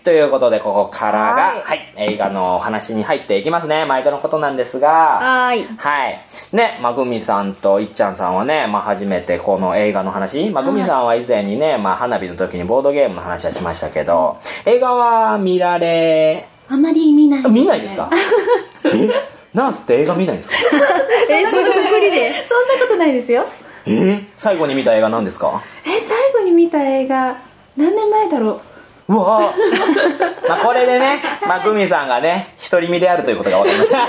ということで、ここからが、はい、映画の話に入っていきますね。毎度のことなんですが、 はい。 ね、グミさんといっちゃんさんはね、初めてこの映画の話、グミさんは以前にね、花火の時にボードゲームの話はしましたけど、映画は見られ、 あまり見ない。 見ないですか？なんつって映画見ないんですか？ そんなふりで。そんなことないですよ。 最後に見た映画何ですか？ 最後に見た映画、何年前だろう。 うわぁ。これでね、グミさんがね、独り身であるということが分かりました。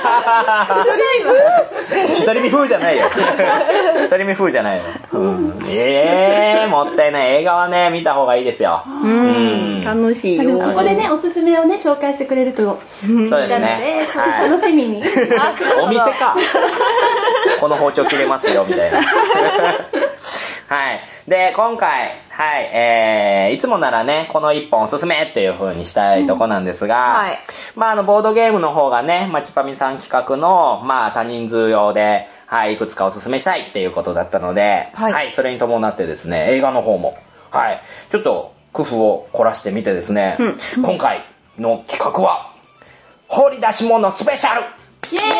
独り身風じゃないよ。独り身風じゃないよ。もったいない。映画はね、見た方がいいですよ。 楽しいよ。ここでね、おすすめをね、紹介してくれると。 そうですね。 楽しみに。 お店か。この包丁切れますよ、みたいな。はい。で、今回、はい、いつもならね、この一本おすすめっていう風にしたいとこなんですが、ボードゲームの方がね、ちぱみさん企画の、多人数用で、いくつかおすすめしたいっていうことだったので、それに伴ってですね、映画の方も、ちょっと工夫を凝らしてみてですね、今回の企画は、掘り出し物スペシャル！イエ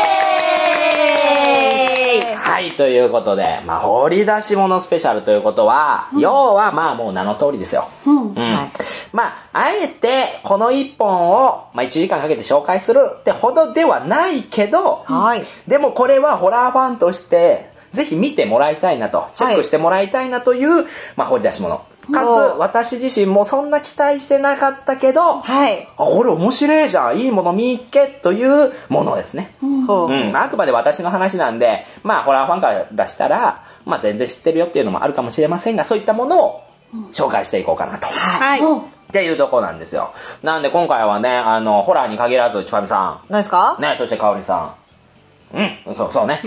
ーイ！はい、ということで、掘り出し物スペシャルということは、要はもう名の通りですよ。あえてこの一本を、1時間かけて紹介するってほどではないけど、でもこれはホラーファンとして、ぜひ見てもらいたいなと、チェックしてもらいたいなという、掘り出し物。かつ、私自身もそんな期待してなかったけど、これ面白いじゃん、いいもの見っけというものですね。あくまで私の話なんで、ホラーファンから出したら、全然知ってるよっていうのもあるかもしれませんが、そういったものを紹介していこうかなと。っていうとこなんですよ。なんで今回はね、ホラーに限らず、ちぱみさん。 何ですか？ ね、そしてかおりさん。そうね。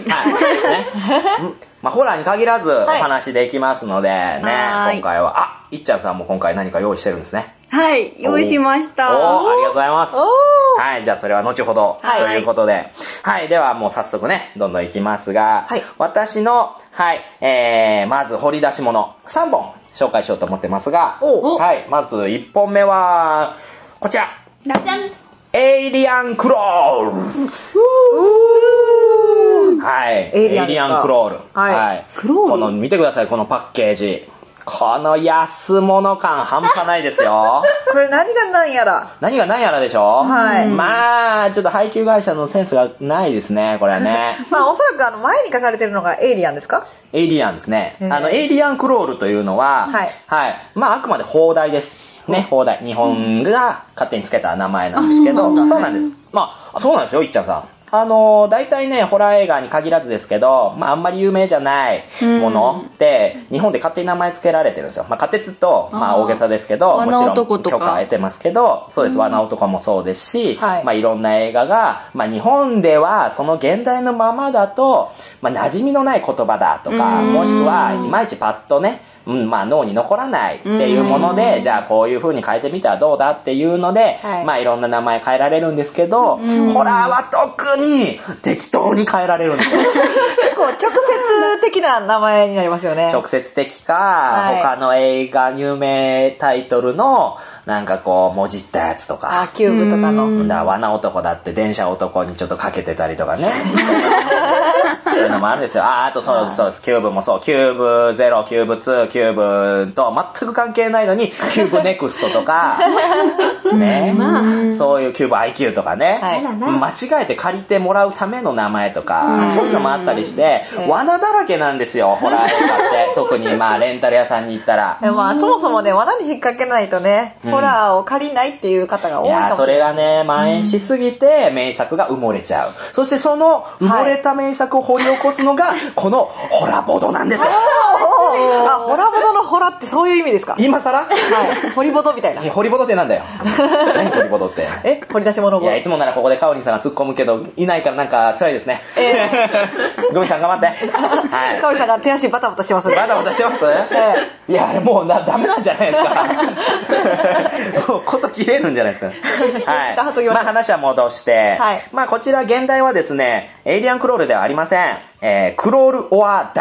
ホラーに限らずお話できますのでね、今回は、いっちゃんさんも今回何か用意してるんですね。 はい、用意しました。 ありがとうございます。はい、じゃあそれは後ほどということで。ではもう早速ね、どんどんいきますが、私の、まず掘り出し物、3本紹介しようと思ってますが、まず1本目は、こちら。 じゃじゃん！ エイリアンクロール。エイリアンクロール。この見てください、このパッケージ。この安物感半端ないですよ。 これ何が何やら。 何が何やらでしょ？ちょっと配給会社のセンスがないですね、これはね。 おそらく前に書かれてるのがエイリアンですか？ エイリアンですね。エイリアンクロールというのは、あくまで邦題です。ね、邦題。日本が勝手につけた名前なんですけど、そうなんです。そうなんですよ、いっちゃんさん。大体ね、ホラー映画に限らずですけど、あんまり有名じゃないものって、日本で勝手に名前付けられてるんですよ。勝手っつうと、大げさですけど、もちろん許可を得てますけど、そうです、罠男もそうですし、いろんな映画が、日本ではその現代のままだと、馴染みのない言葉だとか、もしくは、いまいちパッとね、脳に残らないっていうもので、じゃあこういう風に変えてみたらどうだっていうので、いろんな名前変えられるんですけど、ホラーは特に適当に変えられるんですよ。 結構直接的な名前になりますよね。 直接的か、他の映画有名タイトルのなんかこうもじったやつとか、 キューブとかの。 だから罠男だって電車男にちょっとかけてたりとかね。そういうのもあるんですよ。あとそうです。キューブもそう。キューブ0、キューブ2、キューブと全く関係ないのに、キューブネクストとか、ね。そういうキューブ IQ とかね。間違えて借りてもらうための名前とか、そういうのもあったりして、罠だらけなんですよ、ホラー映画って。特にレンタル屋さんに行ったら。 そもそもね、罠に引っ掛けないとね、ホラーを借りないっていう方が多いかもしれない。 それがね、蔓延しすぎて、名作が埋もれちゃう。そしてその埋もれた名作を掘り起こすのが、このホラボドなんですよ。 ホラボドのホラってそういう意味ですか？ 今更？ ホリボドみたいな。 ホリボドってなんだよ。何ホリボドって。 掘り出し物ボド。 いつもならここでカオリンさんが突っ込むけど、いないからなんか辛いですね。グミさん頑張って。 カオリンさんが手足バタバタしてますね。 バタバタしてます？いや、もうダメなんじゃないですか。もうこと切れるんじゃないですか。話は戻して、こちら現代はですね、エイリアンクロールではありません。クロールオアダイ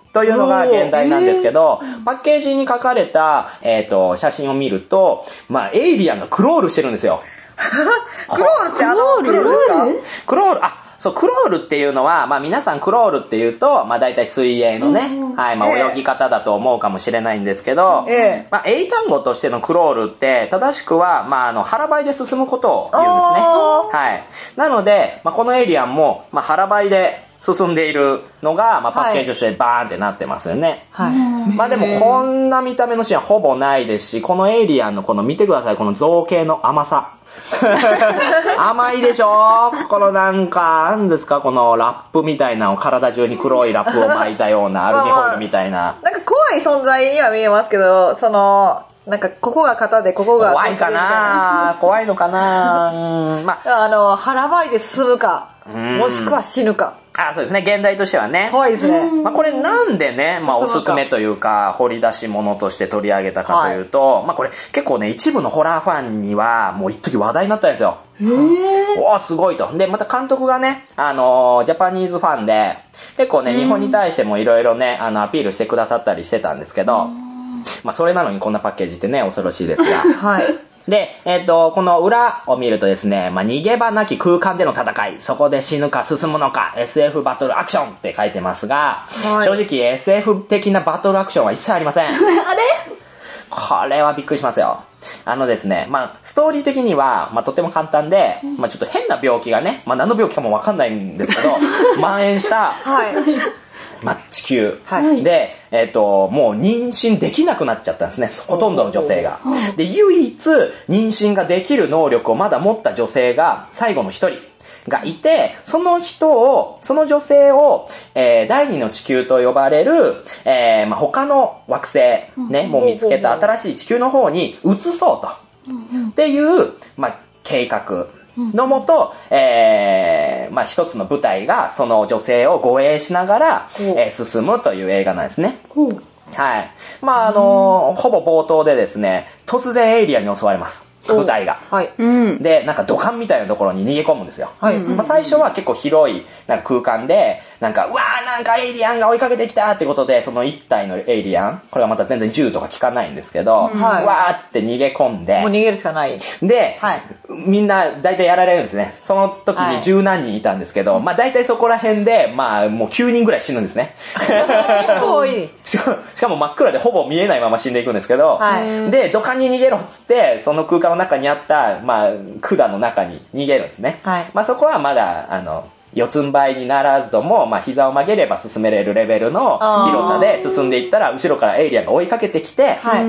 というのが現代なんですけど、パッケージに書かれた、写真を見ると、まあ、エイリアンがクロールしてるんですよ。 クロールってクロールですか？ クロール、そう、クロールっていうのは、まあ皆さんクロールっていうと、まあ大体水泳のね、はい、まあ泳ぎ方だと思うかもしれないんですけど、まあ英単語としてのクロールって、正しくは、まあ腹ばいで進むことを言うんですね。はい。なので、まあこのエイリアンも、まあ腹ばいで進んでいるのが、まあパッケージとしてバーンってなってますよね。はい。まあでもこんな見た目のシーンはほぼないですし、このエイリアンのこの見てください、この造形の甘さ。甘いでしょ？このなんか、なんですか、このラップみたいなのを体中に黒いラップを巻いたようなアルミホイルみたいな。 なんか怖い存在には見えますけど、なんかここが肩でここが怖いかな？怖いのかな？まあ、腹ばいで進むか、もしくは死ぬか。 そうですね、現代としてはね。 怖いですね。 まあこれなんでね、まあおすすめというか、掘り出し物として取り上げたかというと、まあこれ結構ね、一部のホラーファンにはもう一時話題になったんですよ。おーすごいと。で、また監督がね、ジャパニーズファンで、結構ね、日本に対してもいろいろね、アピールしてくださったりしてたんですけど、まあそれなのにこんなパッケージってね、恐ろしいですが。はい。で、この裏を見るとですね、まあ、逃げ場なき空間での戦い、そこで死ぬか進むのか、SF バトルアクションって書いてますが、はい、正直 SF 的なバトルアクションは一切ありません。あれ？これはびっくりしますよ。ですね、まあ、ストーリー的には、まあ、とても簡単で、まあ、ちょっと変な病気がね、まあ、何の病気かもわかんないんですけど、蔓延した、はい。まあ、地球、はい、で、もう妊娠できなくなっちゃったんですね、ほとんどの女性が。で、唯一妊娠ができる能力をまだ持った女性が最後の一人がいて、その女性を、第二の地球と呼ばれる、まあ、他の惑星ね、もう見つけた新しい地球の方に移そうと、っていう、まあ、計画のもと、まあ一つの舞台がその女性を護衛しながら、進むという映画なんですね。はい。まあほぼ冒頭でですね、突然エイリアンに襲われます。舞台が。はい。で、なんか土管みたいなところに逃げ込むんですよ。はい。まあ最初は結構広いなんか空間で、なんか、うわーなんかエイリアンが追いかけてきたってことで、その一体のエイリアン、これはまた全然銃とか効かないんですけど、はい、わーっつって逃げ込んで、 もう逃げるしかない。 で、はい、みんな大体やられるんですね。その時に十何人いたんですけど、まあ大体そこら辺で、まあもう9人ぐらい死ぬんですね。 多い。 しかも真っ暗でほぼ見えないまま死んでいくんですけど、はい、で、土管に逃げろっつって、その空間の中にあった、まあ管の中に逃げるんですね。はい、まあそこはまだ、四つん這いにならずとも、まあ、膝を曲げれば進めれるレベルの広さで進んでいったら、後ろからエイリアンが追いかけてきて、はい、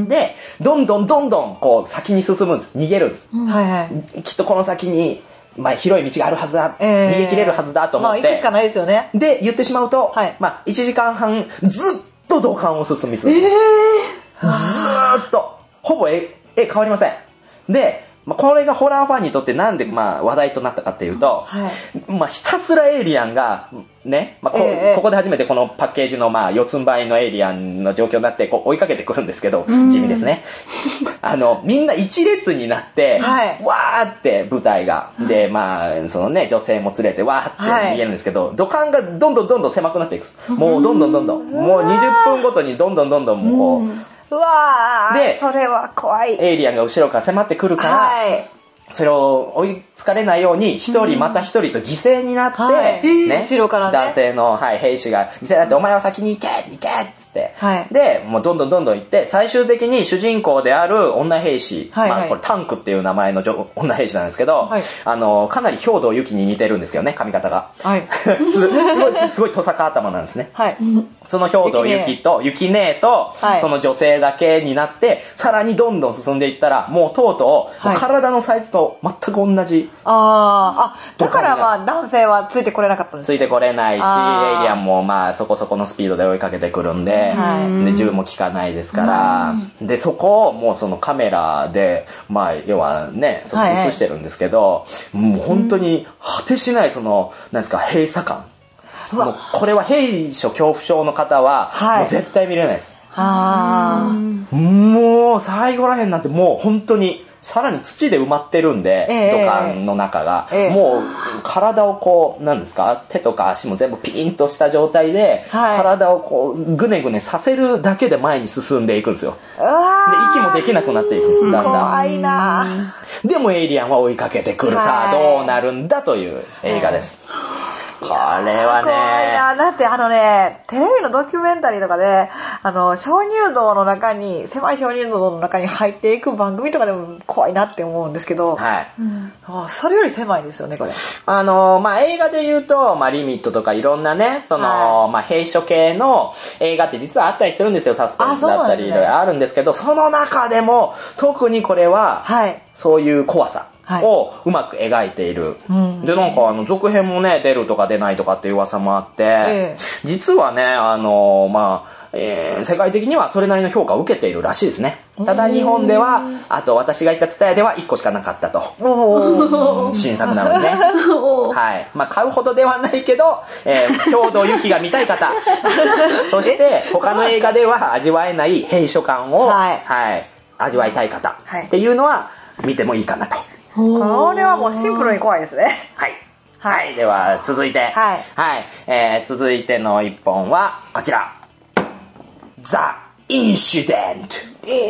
で、どんどん、こう、先に進むんです。逃げるんです。はいはい、きっとこの先に、まあ、広い道があるはずだ。逃げ切れるはずだと思って。 まあ、行くしかないですよね。 で、言ってしまうと、はい、まあ、1時間半、ずっと土管を進み続けます。ずーっと。ほぼ絵変わりません。で、まあ、これがホラーファンにとってなんでまあ話題となったかっていうと、はい、まあひたすらエイリアンがね、まあここで初めてこのパッケージのまあ四つん這いのエイリアンの状況になってこう追いかけてくるんですけど、地味ですね。みんな一列になって、はい、わーって舞台が、でまあそのね女性も連れてわーって逃げるんですけど、土管がどんどん狭くなっていく。もうどんどんもう20分ごとにどんどんもうこう。 うわー、で、それは怖い。 エイリアンが後ろから迫ってくるから、はい、それを追いつかれないように、一人また一人と犠牲になって、はい、ね、 後ろからね、 男性の、はい、兵士が犠牲になって、お前は先に行けっつって、はい、で、もうどんどん行って、最終的に主人公である女兵士、はいはい、まあこれタンクっていう名前の女兵士なんですけど、はい、かなり兵藤由紀に似てるんですけどね、髪型が。はい、すごいトサカ頭なんですね。はい、その兵藤由紀と、雪姉と、はい、その女性だけになって、さらにどんどん進んでいったら、もうとうとう、はい、体のサイズと全く同じ。 だからまあ男性はついてこれなかったんです。 ついてこれないし、エイリアンもまあそこそこのスピードで追いかけてくるんで、で銃も効かないですから、でそこをもうそのカメラで、まあ要はね、そこ映してるんですけど、もう本当に果てしないその、なんですか、閉鎖感。もうこれは閉所恐怖症の方は、もう絶対見れないです。もう最後らへんなんてもう本当にさらに土で埋まってるんで、土管の中が、もう体をこう、なんですか、手とか足も全部ピーンとした状態で、体をこう、ぐねぐねさせるだけで前に進んでいくんですよ。で、息もできなくなっていくんです、だんだん。 怖いなでもエイリアンは追いかけてくる。さあ、どうなるんだという映画です。これはね。 怖いな。だってテレビのドキュメンタリーとかで、鍾乳洞の中に、狭い鍾乳洞の中に入っていく番組とかでも怖いなって思うんですけど、はい。それより狭いですよね、これ。 映画で言うと、リミットとかいろんなね、兵所系の映画って実はあったりするんですよ、サスペンスだったり、いろいろあるんですけど、その中でも、特にこれは、そういう怖さ。をうまく描いている。で、なんか続編もね、出るとか出ないとかっていう噂もあって、実はね、世界的にはそれなりの評価を受けているらしいですね。ただ日本では、あと私が行ったTSUTAYAでは1個しかなかったと。新作なのでね。はい。買うほどではないけど、兵藤由紀が見たい方。そして、他の映画では味わえない兵所感を、味わいたい方っていうのは見てもいいかなと。 これはもうシンプルに怖いですね。 はい。はい。では、続いて。続いての一本は、こちら。ザ・インシデント。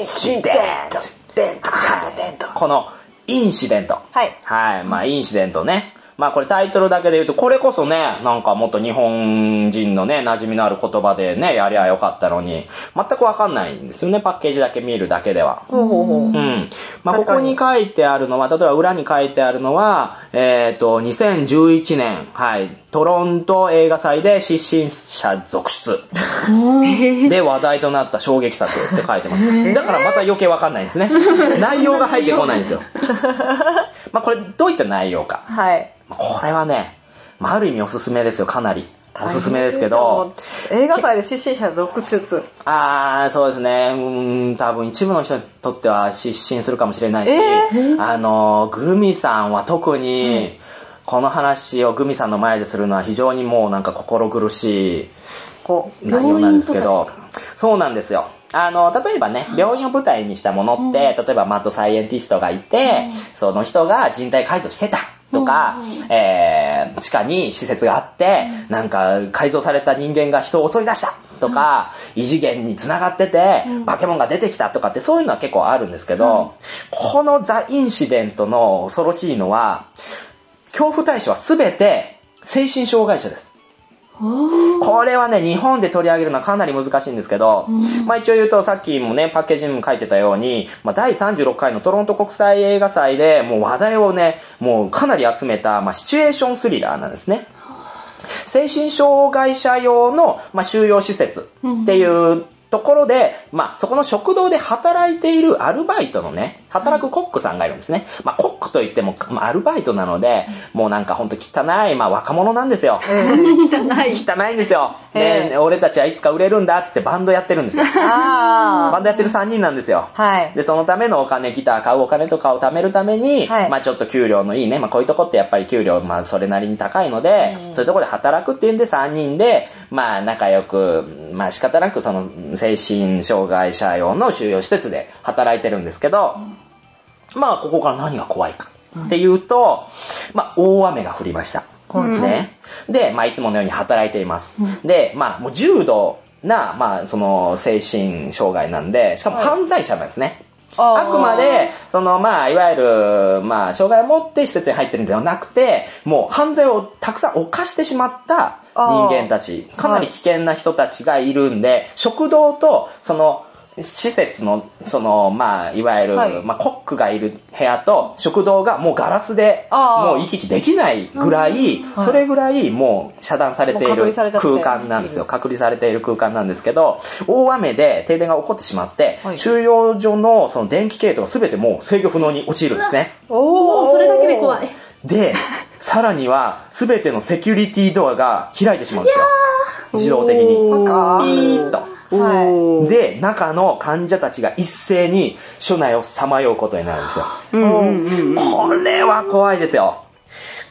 この、インシデント。インシデントね。これタイトルだけで言うと、これこそね、なんかもっと日本人のね、馴染みのある言葉でね、やりゃよかったのに、全くわかんないんですよね、パッケージだけ見るだけでは。ここに書いてあるのは、例えば裏に書いてあるのは、2011年、トロント映画祭で失神者続出。で話題となった衝撃作って書いてます。だからまた余計わかんないんですね。内容が入ってこないんですよ。これどういった内容か。これはね、ある意味おすすめですよ、かなり。おすすめですけど。 映画祭で失神者続出。 そうですね。多分一部の人にとっては失神するかもしれないし、グミさんは特に、この話をグミさんの前でするのは非常にもうなんか心苦しい内容なんですけど、そうなんですよ。例えばね、病院を舞台にしたものって、例えばマッドサイエンティストがいて、その人が人体改造してたとか、地下に施設があって、なんか改造された人間が人を襲い出したとか、異次元に繋がってて、化け物が出てきたとかってそういうのは結構あるんですけど、このザ・インシデントの恐ろしいのは、恐怖対象は全て精神障害者です。これはね、日本で取り上げるのはかなり難しいんですけど、一応言うとさっきもね、パッケージにも書いてたように、第36回のトロント国際映画祭でもう話題をね、もうかなり集めた、シチュエーションスリラーなんですね。精神障害者用の、収容施設っていうところで、そこの食堂で働いているアルバイトのね、働くコックさんがいるんですね。コックといっても、アルバイトなので、もうなんかほんと汚い、若者なんですよ。汚いんですよ。で、俺たちはいつか売れるんだっつってバンドやってるんですよ。バンドやってる3人なんですよ。で、そのためのお金、ギター買うお金とかを貯めるために、ちょっと給料のいいね、こういうとこってやっぱり給料、それなりに高いので、そういうところで働くっていうんで3人で、仲良く、仕方なくその精神障害者用の収容施設で働いてるんですけど、ここから何が怖いかっていうと、大雨が降りました。ね。で、いつものように働いています。で、もう重度な、その精神障害なんで、しかも犯罪者なんですね。あくまで、いわゆる、障害を持って施設に入ってるんではなくて、もう犯罪をたくさん犯してしまった人間たち、かなり危険な人たちがいるんで、食堂と、施設の、いわゆる、コックがいる部屋と食堂がもうガラスで、もう行き来できないぐらい、それぐらいもう遮断されている空間なんですよ。隔離されている空間なんですけど、大雨で停電が起こってしまって、収容所のその電気系統が全てもう制御不能に陥るんですね。 それだけで怖い。 で、さらには全てのセキュリティドアが開いてしまうんですよ。自動的に。ピーッと。で、中の患者たちが一斉に署内をさまようことになるんですよ。これは怖いですよ。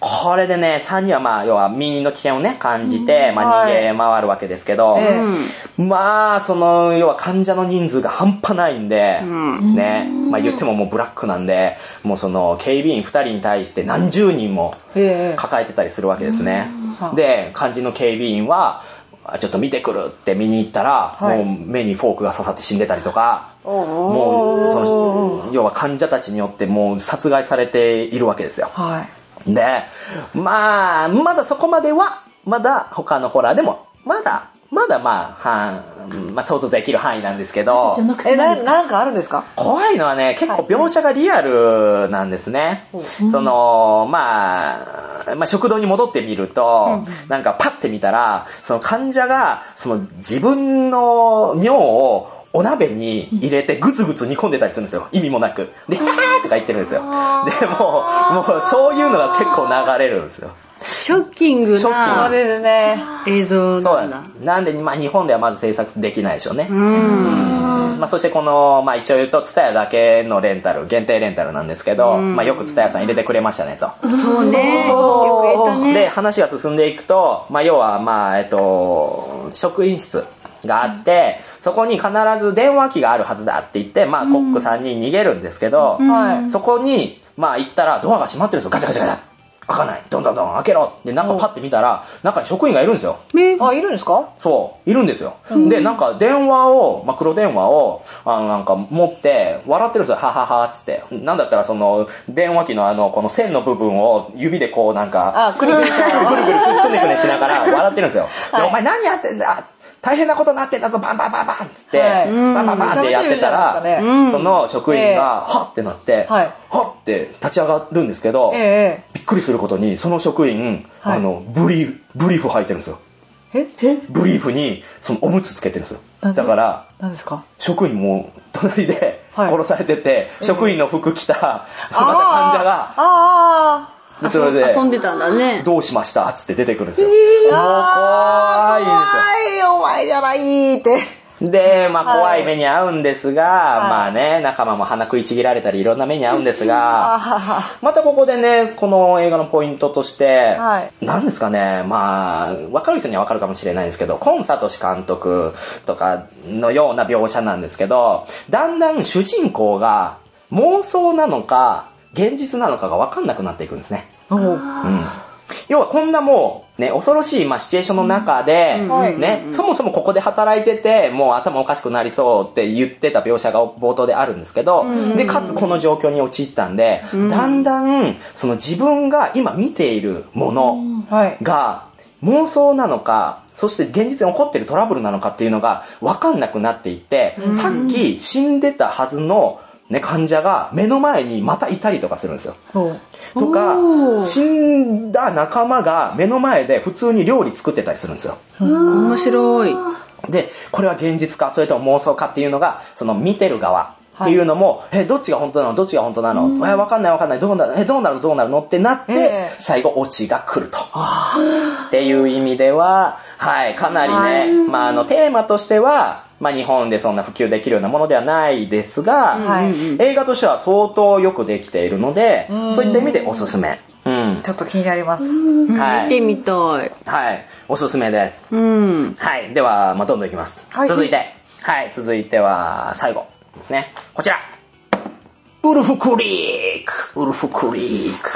これでね、3人はまあ、要は身の危険をね、感じて、まあ逃げ回るわけですけど、まあ、その、要は患者の人数が半端ないんで、ね、まあ言ってももうブラックなんで、もうその、警備員2人に対して何十人も抱えてたりするわけですね。で、肝心の警備員は、ちょっと見てくるって見に行ったら、もう目にフォークが刺さって死んでたりとか、もうその要は患者たちによってもう殺害されているわけですよ。で、まあまだそこまではまだ他のホラーでもまだまあ想像できる範囲なんですけど、 なんかあるんですか？ 怖いのはね、結構描写がリアルなんですね。そのまあ食堂に戻ってみると、なんかパッて見たら、その患者がその自分の尿をお鍋に入れてグツグツ煮込んでたりするんですよ。意味もなく。で、はーとか言ってるんですよ。で、もうそういうのが結構流れるんですよ。 ショッキングな映像なんだ。 なんで、まあ日本ではまず制作できないでしょうね。まあそしてこの、まあ一応言うと、ツタヤだけのレンタル、限定レンタルなんですけど、まあよくツタヤさん入れてくれましたねと。 そうね。よく入れたね。 で、話が進んでいくと、まあ要は、まあ職員室があって、そこに必ず電話機があるはずだって言って、まあコック3人逃げるんですけど、そこに、まあ行ったらドアが閉まってるんですよ。ガチャガチャガチャ。開かない。どんどんどん開けろ。で、中パッて見たら、中に職員がいるんですよ。 あ、いるんですか？ そう、いるんですよ。で、なんか電話を、まあ、黒電話を、なんか持って、笑ってるんですよ。はははつって。なんだったらその、電話機のこの線の部分を指でこうなんか、 くるくるくねくねしながら笑ってるんですよ。で、お前何やってんだ、大変なことになってんだぞ、バンバンバンバンつって、バンバンバンってやってたら、その職員が、はっってなって、はっって立ち上がるんですけど、びっくりすることに、その職員、ブリーフ履いてるんですよ。ブリーフに、そのおむつつけてるんですよ。だから、 何ですか？ 職員も隣で殺されてて、職員の服着た、また患者が、 それで遊んでたんだね。 どうしましたっつって出てくるんですよ。もう怖いんですよ。お前じゃないって。 で、まあ怖い目に遭うんですが、まあね、仲間も鼻食いちぎられたりいろんな目に遭うんですが、またここでね、この映画のポイントとして、何ですかね、まあ、わかる人にはわかるかもしれないんですけど、今聡監督とかのような描写なんですけど、だんだん主人公が妄想なのか、現実なのかがわかんなくなっていくんですね。要はこんなもうね、恐ろしいシチュエーションの中で、ね、そもそもここで働いてて、もう頭おかしくなりそうって言ってた描写が冒頭であるんですけど、で、かつこの状況に陥ったんで、だんだん、その自分が今見ているものが妄想なのか、そして現実に起こっているトラブルなのかっていうのが分かんなくなっていって、さっき死んでたはずのね、患者が目の前にまたいたりとかするんですよ。とか、死んだ仲間が目の前で普通に料理作ってたりするんですよ。 面白い。 で、これは現実か、それとも妄想かっていうのが、その見てる側っていうのも、どっちが本当なのどっちが本当なのわかんない、どうなるのってなって、最後オチが来ると。っていう意味では、はい、かなりね、まあテーマとしては、まあ日本でそんな普及できるようなものではないですが、映画としては相当よくできているので、そういった意味でおすすめ。 ちょっと気になります。 見てみたい。 はい、おすすめです。はい、では、どんどんいきます。続いては最後ですね。こちら。ウルフクリーク。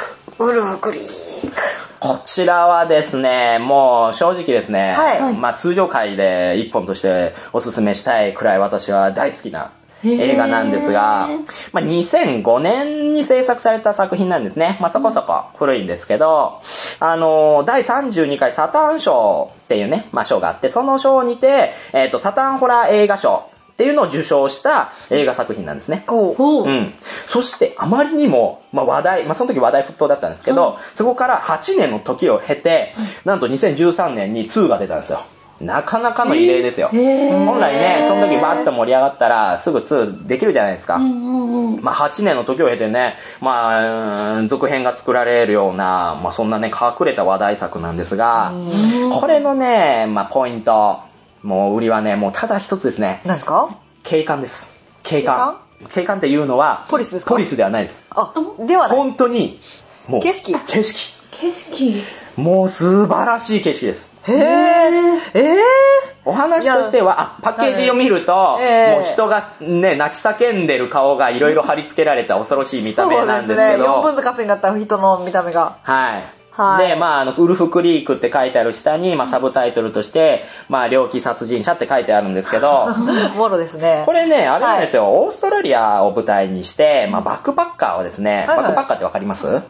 こちらはですね、もう正直ですね、まあ通常回で一本としておすすめしたいくらい私は大好きな映画なんですが、まあ2005年に制作された作品なんですね。まあそこそこ古いんですけど、第32回サターン賞っていうね、まあ賞があって、その賞にて、サターンホラー映画賞っていうのを受賞した映画作品なんですね。そしてあまりにも、まあ話題、まあその時話題沸騰だったんですけど、そこから8年の時を経て、なんと2013年に2が出たんですよ。なかなかの異例ですよ。本来ね、その時バーッと盛り上がったらすぐ2できるじゃないですか。まあ8年の時を経てね、まあ続編が作られるような、まあそんなね、隠れた話題作なんですが、これのね、まあポイント、もう売りはね、もうただ一つですね。 何ですか？ 景観です。景観っていうのは、 ポリスですか？ ポリスではないです。 ではない。 本当に、もう、 景色。 景色。 もう素晴らしい景色です。お話としては、パッケージを見ると、もう人がね、泣き叫んでる顔がいろいろ貼り付けられた恐ろしい見た目なんですけど。 4分割になった人の見た目が。 はい。で、ウルフクリークって書いてある下に、サブタイトルとして、猟奇殺人者って書いてあるんですけど、 もろですね。 これね、あれなんですよ、オーストラリアを舞台にして、バックパッカーをですね、バックパッカーってわかります？ はい。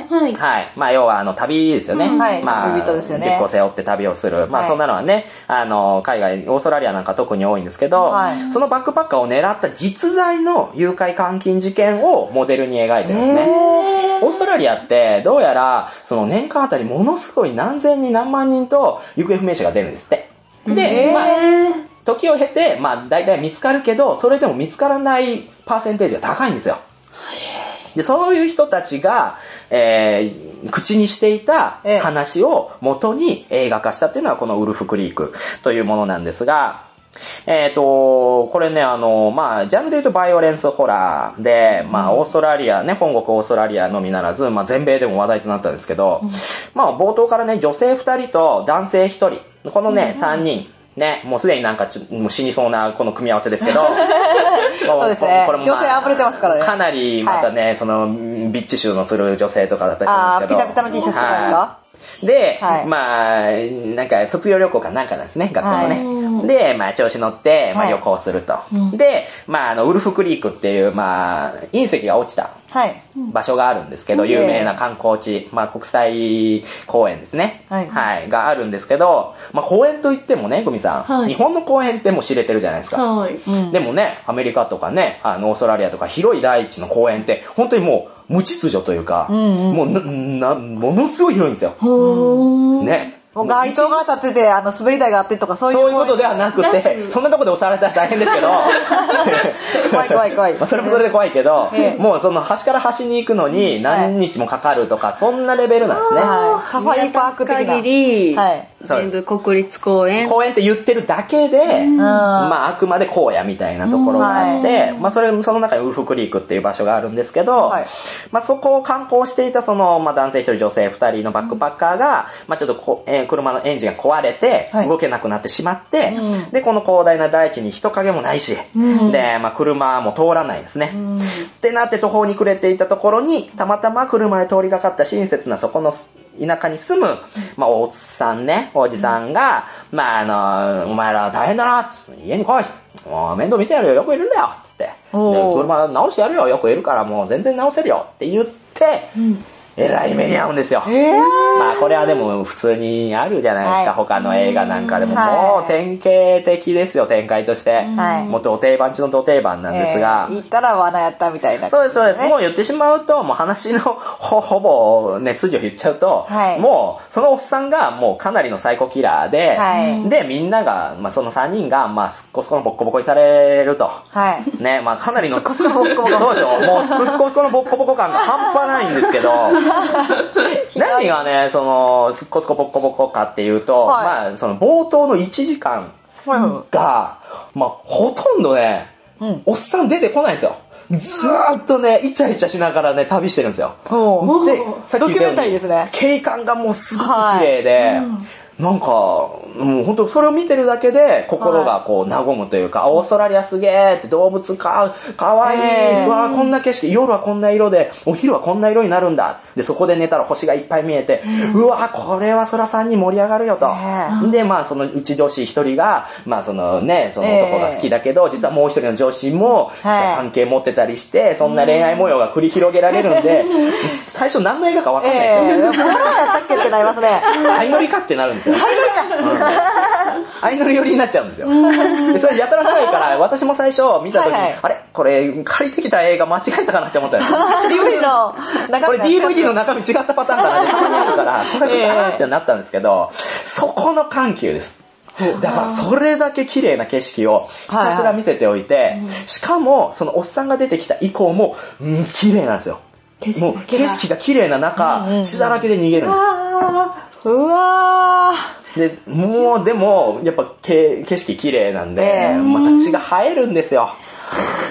はい。要は、旅ですよね。 旅人ですよね。 リュックを背負って旅をする。そんなのはね、海外、オーストラリアなんか特に多いんですけど、そのバックパッカーを狙った実在の誘拐監禁事件をモデルに描いてるんですね。オーストラリアって、どうやら、年間あたりものすごい何千人何万人と行方不明者が出るんですって。で、時を経て、大体見つかるけど、それでも見つからないパーセンテージが高いんですよ。で、そういう人たちが、口にしていた話を元に映画化したっていうのはこのウルフクリークというものなんですが、これね、ジャンルで言うとバイオレンスホラーで、オーストラリアね、本国オーストラリアのみならず、全米でも話題となったんですけど、冒頭からね、女性2人と男性1人、このね、3人、ね、もうすでになんかもう死にそうなこの組み合わせですけど、 そうですね。これも女性溢れてますからね。 かなりまたね、ビッチ臭のする女性とかだったりするんですけど。 ピタピタの T シャツとかですか？ で、なんか卒業旅行かなんかなんですね、学校のね。で、調子乗って、旅行すると。で、ウルフクリークっていう、隕石が落ちた場所があるんですけど、有名な観光地、国際公園ですね。があるんですけど、公園といってもね、グミさん、日本の公園ってもう知れてるじゃないですか。でもね、アメリカとかね、オーストラリアとか広い大地の公園って、本当にもう、無秩序というか、もうものすごい広いんですよ。ね。 もう街灯が立ってて、滑り台があってとかそういうことではなくて、そんなとこで押されたら大変ですけど、 怖い。 それもそれで怖いけど、もう端から端に行くのに何日もかかるとか、そんなレベルなんですね。 サファリパーク的な。 限り、全部国立公園。 公園って言ってるだけで、あくまで荒野みたいなところがあって、その中にウルフクリークっていう場所があるんですけど、そこを観光していた男性1人女性2人のバックパッカーが、ちょっと車のエンジンが壊れて動けなくなってしまって、でこの広大な大地に人影もないし、で、車も通らないんですね、ってなって途方に暮れていたところにたまたま車で通りがかった親切なそこの田舎に住む、おじさんが、お前ら大変だな、家に来い、面倒見てやるよ、よくいるんだよ、つって、で車直してやるよ、よくいるからもう全然直せるよって言って、えらい目に遭うんですよ。これはでも普通にあるじゃないですか、他の映画なんかでも。もう典型的ですよ、展開として。もうド定番中のド定番なんですが。 言ったら罠やったみたいな。 そうです、そうです。もう言ってしまうと、もう話のほぼね、筋を言っちゃうと、もうそのおっさんがもうかなりのサイコキラーで、で、みんなが、その3人が、すっこすこのボッコボコにされると。ね、かなりの。すっこすこのボッコボコ。そうでしょ。もうすっこすこのボッコボコ感が半端ないんですけど、何がね、すっこすこボッコボコかっていうと、その冒頭の1時間が、ほとんどね、おっさん出てこないんですよ。ずーっとね、イチャイチャしながらね、旅してるんですよ。 で、さっき言ったようにドキュメンタリーですね。 景観がもうすごく綺麗で、なんか、もう本当それを見てるだけで心がこう和むというか、オーストラリアすげーって動物かわいい、うわこんな景色、夜はこんな色で、お昼はこんな色になるんだ。で、そこで寝たら星がいっぱい見えて、うわこれはそらさんに盛り上がるよと。で、そのうち女子一人が、その男が好きだけど、実はもう一人の女子も関係持ってたりして、そんな恋愛模様が繰り広げられるんで、最初何の映画か分かんないんですよ。 何やったっけってなりますね。 相乗りかってなるんですよ。相乗り寄りになっちゃうんですよ。でそれやたら長いから私も最初見た時に、あれこれ借りてきた映画間違えたかなって思ったんですよ。 DVD の中身これ DVD の中身違ったパターンかなってたまにあるからこれかなってなったんですけど、そこの緩急です。だからそれだけ綺麗な景色をひたすら見せておいて、しかもそのおっさんが出てきた以降も綺麗なんですよ。もう景色が綺麗な中、血だらけで逃げるんです。 うわでもやっぱ景色綺麗なんで、また血が生えるんですよ。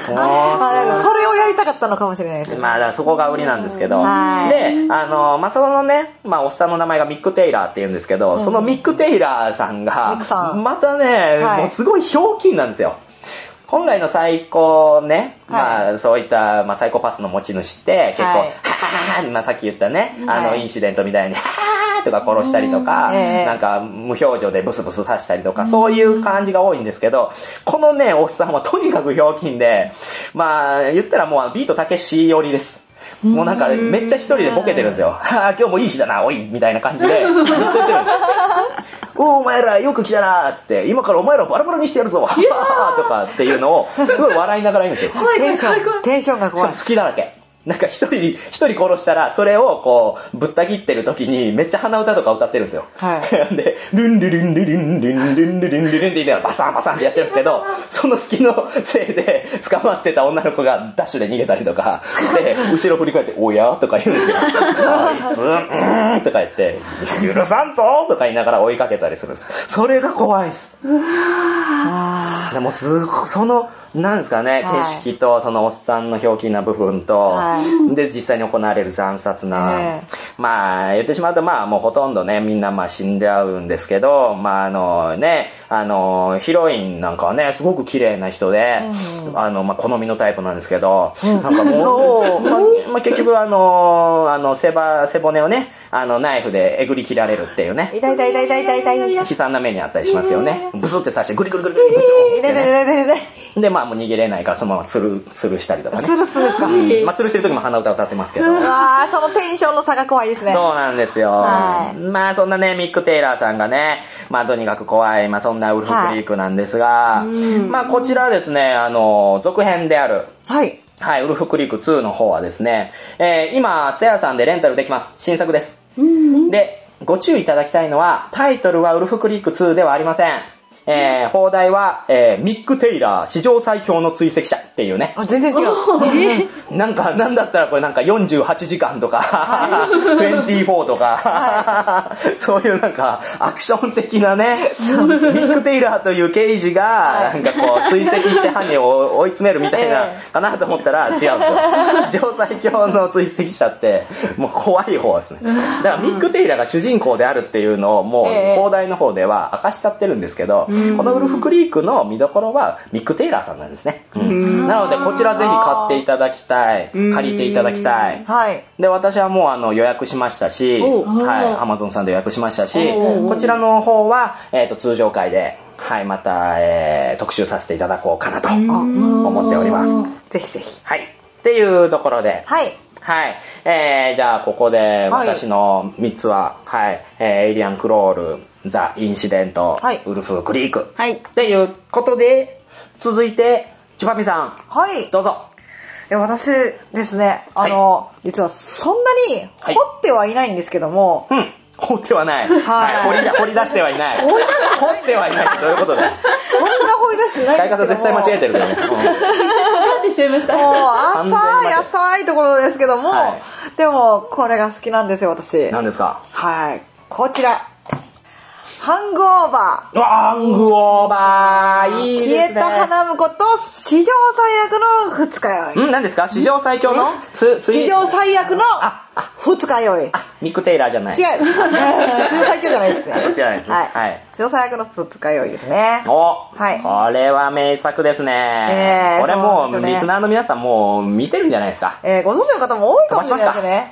それをやりたかったのかもしれないですね。 まあだからそこが売りなんですけど、で、まあそのね、まあおっさんの名前がミック・テイラーって言うんですけど、そのミック・テイラーさんがまたね、もうすごいひょうきんなんですよ。本来のサイコね、まあそういった、まあ、サイコパスの持ち主って結構、はははまあさっき言ったね、インシデントみたいに、ははとか殺したりとか、なんか無表情でブスブス刺したりとか、そういう感じが多いんですけど、このね、おっさんはとにかくひょうきんで、まあ言ったらもうビートたけし寄りです。もうなんかめっちゃ一人でボケてるんですよ。はぁ、今日もいい日だな、おいみたいな感じで、ずっと言ってるんですよ。お前らよく来たなーっつって、今からお前らバラバラにしてやるぞとかっていうのをすごい笑いながら言うんですよ。 テンションが怖い。 好きだらけ。なんか一人殺したら、それをこう、ぶった切ってる時に、めっちゃ鼻歌とか歌ってるんですよ。で、ルンルルンルルンルンルンルルンルルンって言いながらバサンバサンってやってるんですけど、その好きのせいで捕まってた女の子がダッシュで逃げたりとか、で、後ろ振り返って、おやとか言うんですよ。あいつ、とか言って、許さんぞとか言いながら追いかけたりするんです。それが怖いです。でもその、なんですかね、景色とそのおっさんのひょうきんな部分と、で実際に行われる惨殺な、まあ言ってしまうとまあもうほとんどねみんなまあ死んで合うんですけど、まあねヒロインなんかはねすごく綺麗な人で、まあ好みのタイプなんですけど、なんかもうまあ結局背骨をねナイフでえぐり切られるっていうね、 痛い悲惨な目にあったりしますけどね、ブスって刺してグリグリグリグリブツンってでまあもう逃げれないからそのまま吊るしたりとかね。 吊るすんですか？ まあ吊るしてる時も鼻歌歌ってますけど。 そのテンションの差が怖いですね。 そうなんですよ。まあそんなねミック・テイラーさんがね、まあとにかく怖い、まあそんなウルフクリークなんですが、まあこちらですね続編である。はい、ウルフクリーク2の方はですね、今ツヤさんでレンタルできます。新作です。でご注意いただきたいのはタイトルはウルフクリーク2ではありません。放題は、ミック・テイラー史上最強の追跡者っていうね。 全然違う。 なんだったらこれなんか48時間とか、24とか、そういうなんかアクション的なね、ミック・テイラーという刑事が、なんかこう追跡して犯人を追い詰めるみたいな、かなと思ったら違うんですよ。史上最強の追跡者って、もう怖い方ですね。だからミック・テイラーが主人公であるっていうのをもう放題の方では明かしちゃってるんですけど、このウルフクリークの見どころはミック・テイラーさんなんですね。なのでこちらぜひ買っていただきたい、借りていただきたい。で私はもう予約しましたし、Amazon さんで予約しましたし、こちらの方は通常回でまた特集させていただこうかなと思っております。 ぜひぜひ。 はい。っていうところで。じゃあここで私の3つは、エイリアンクロール、ザ・インシデント、ウルフクリーク、っていうことで、続いてチュパミさん、どうぞ。 私ですね、実はそんなに掘ってはいないんですけども、 掘ってはない。掘り出してはいない。掘ってはいない。どういうことだよ。 そんな掘り出してないんですけども。 使い方絶対間違えてるけどね。 ってしちゃいました。 もう浅いところですけども、でもこれが好きなんですよ私。 何ですか？ こちら。ハングオーバー。 ハングオーバー。いいですね。 消えた花婿と史上最悪の二日酔い。 何ですか？史上最強の史上最悪の二日酔い。 ミック・テイラーじゃない。 違う。史上最強じゃないですね。 そっちじゃないですね。 史上最悪の二日酔いですね。 これは名作ですね。これもうリスナーの皆さんもう見てるんじゃないですか。 ご存知の方も多いかもしれないですね。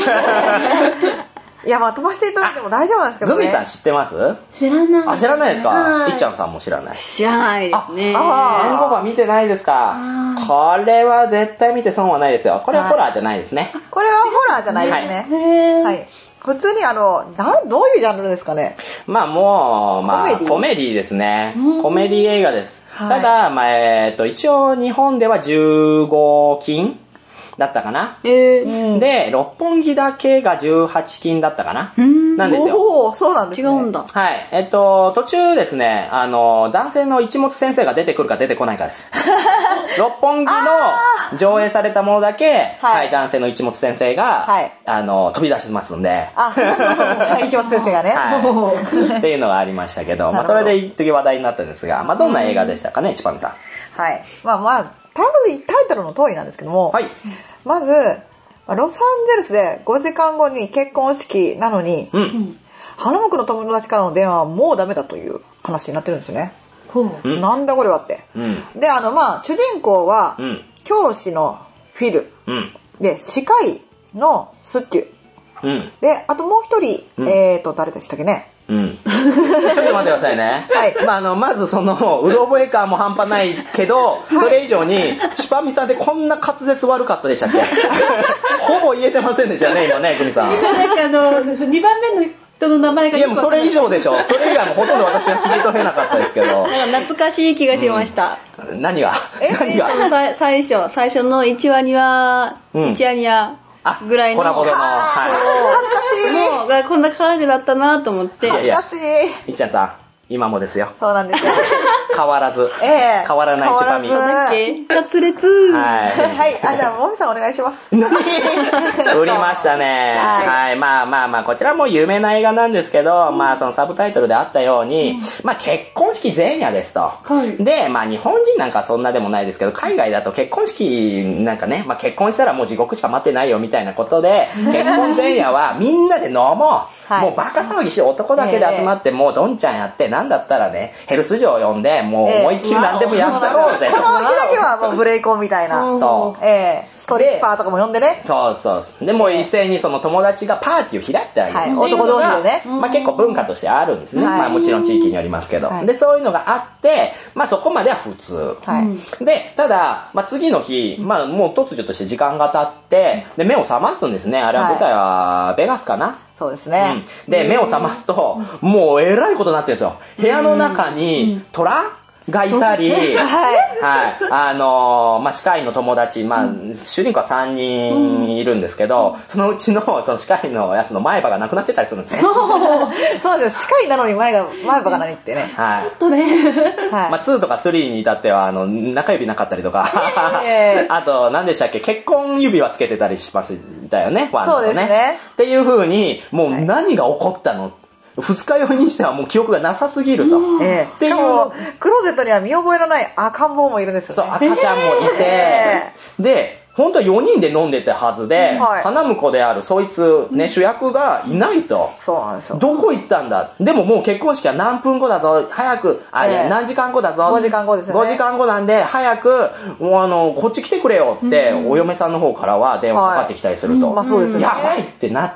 いや飛ばしていただいても大丈夫なんですけどね。 グミさん知ってます？ 知らない。 知らないですか？いっちゃんさんも知らない。 知らないですね。 ハングオーバー見てないですか？これは絶対見て損はないですよ。これはホラーじゃないですね。 これはホラーじゃないですね。普通にどういうジャンルですかね？ まあもうコメディですね。コメディ映画です。ただ一応日本では15禁だったかな。で六本木だけが18禁だったかな。なんですよ。 そうなんですね。 違うんだ。 途中ですね男性の一物先生が出てくるか出てこないかです。六本木の上映されたものだけ、男性の一物先生が、飛び出しますんで。 一物先生がね。 っていうのがありましたけど、それで一時話題になったんですが、どんな映画でしたかね、チュパミさん。 タイトルでタイトルの通りなんですけども、まず、ロサンゼルスで5時間後に結婚式なのに、花婿の友達からの電話はもうダメだという話になってるんですよね。なんだこれはって。で、主人公は、教師のフィル、で、歯科医のスチュ、で、あともう一人、誰でしたっけね。 ちょっと待ってくださいね。まずその、うろ覚え感も半端ないけど、それ以上に、シュパミさんってこんな滑舌悪かったでしたっけ？ほぼ言えてませんでしたね、今ね、クミさん。 2番目の人の名前がいや、もうそれ以上でしょ。それ以外もほとんど私は聞き取れなかったですけど。 懐かしい気がしました。 何が最初の1話には、ぐらいの。 コラボの。 懐かしい。もう、こんな感じだったなと思って。 懐かしい。 いっちゃんさん、今もですよ。 そうなんですよ。 変わらず。変わらないチュパミ。 滑舌。 はい。じゃあ、もみさんお願いします。 売りましたね。まあ、こちらも有名な映画なんですけど、そのサブタイトルであったように、結婚式前夜ですと。で、日本人なんかそんなでもないですけど、海外だと結婚式なんかね、結婚したらもう地獄しか待ってないよみたいなことで、結婚前夜はみんなで飲もう。もうバカ騒ぎして男だけで集まって、もうどんちゃんやって、なんだったらね、ヘルス嬢呼んで、もう思いっきり何でもやったろうぜ。 この日だけはもうブレイコンみたいな。 そう。 ストリッパーとかも呼んでね。 そう。で、もう一斉にその友達がパーティーを開いてあげる。 男同士でね。 結構文化としてあるんですね。もちろん地域によりますけど。で、そういうのがあって、そこまでは普通。で、ただ、次の日、もう突如として時間が経って、で、目を覚ますんですね。あれは舞台はベガスかな。 そうですね。 で、目を覚ますと、もうえらいことになってるんですよ。部屋の中に虎がいたり、歯科医の友達、主人公は3人いるんですけど、そのうちの、その歯科医のやつの前歯がなくなってたりするんですね。 そうですよ。歯科医なのに前歯が何ってね。 ちょっとね。 2とか3に至っては、中指なかったりとか、あと、何でしたっけ、結婚指輪つけてたりしますだよね、 そうですね。 っていう風に、もう何が起こったの二日酔いにしてはもう記憶がなさすぎると。 しかも、クローゼットには見覚えのない赤ん坊もいるんですよね。 そう、赤ちゃんもいて、で、本当は4人で飲んでたはずで、花婿であるそいつ、ね、主役がいないと。 そうなんですよ。 どこ行ったんだ。でももう結婚式は何分後だぞ、早く、何時間後だぞ。 5時間後ですね。 5時間後なんで、早く、こっち来てくれよって、お嫁さんの方からは電話かかってきたりすると。 そうですね。 やばいってなって、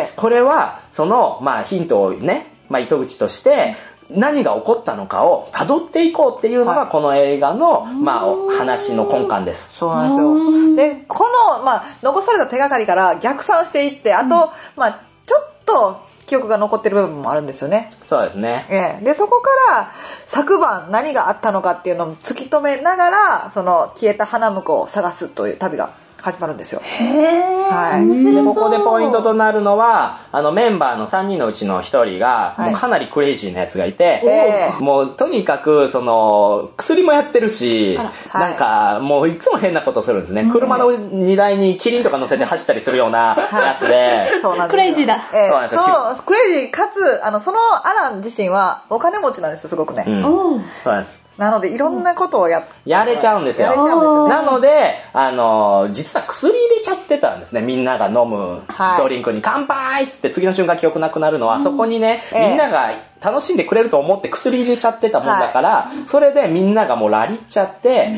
これは、その、ヒントをね、糸口として、何が起こったのかを辿っていこうっていうのがこの映画の、話の根幹です。 そうなんですよ。で、この、残された手がかりから逆算していって、あと、ちょっと記憶が残ってる部分もあるんですよね。 そうですね。 で、そこから昨晩何があったのかっていうのを突き止めながら、その消えた花婿を探すという旅が始まるんですよ。 で、ここでポイントとなるのは、メンバーの3人のうちの1人が、もうかなりクレイジーなやつがいて、もうとにかく、薬もやってるし、なんか、もういつも変なことするんですね。車の荷台にキリンとか乗せて走ったりするようなやつで。 クレイジーだ。 そうなんですよ。 クレイジーかつ、そのアラン自身はお金持ちなんですよ、すごくね。 そうなんです。 なので、いろんなことをやれちゃうんですよ。なので、実は薬入れちゃってたんですね。みんなが飲むドリンクに乾杯っつって次の瞬間記憶なくなるのは、そこにね、みんなが楽しんでくれると思って薬入れちゃってたもんだから、それでみんながもうラリっちゃって、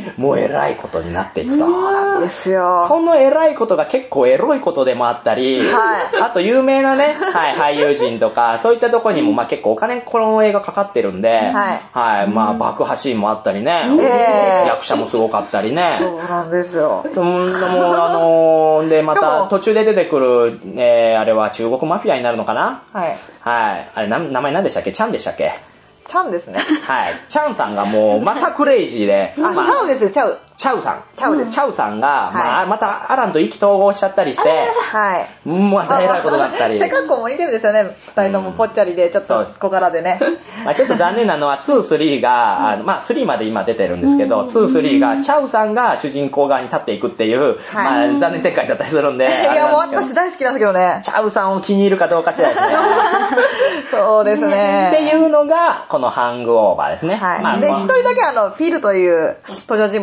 もう偉いことになっていった。 そうなんですよ。 その偉いことが結構エロいことでもあったり、あと有名なね、俳優陣とか、そういったところにも結構お金この映画かかってるんで、爆破シーンもあったりね、役者もすごかったりね。 そうなんですよ。 で、また途中で出てくる、あれは中国マフィアになるのかな。あれ、名前何でしたっけ？チャンでしたっけ？ チャンですね。 チャンさんがもうまたクレイジーで。 チャウですよ、チャウ。 チャウさん。 チャウです。 チャウさんが、またアランと意気投合しちゃったりして、また偉いことだったり。 背格好も似てるんですよね。二人ともぽっちゃりで、ちょっと小柄でね。 ちょっと残念なのは、2、3が、3まで今出てるんですけど、2、3が、チャウさんが主人公側に立っていくっていう、残念展開だったりするんで。 いや、もう私大好きなんですけどね。 チャウさんを気に入るかどうかしらですね。 そうですね。 っていうのが、このハングオーバーですね。 で、一人だけフィルという登場人物は、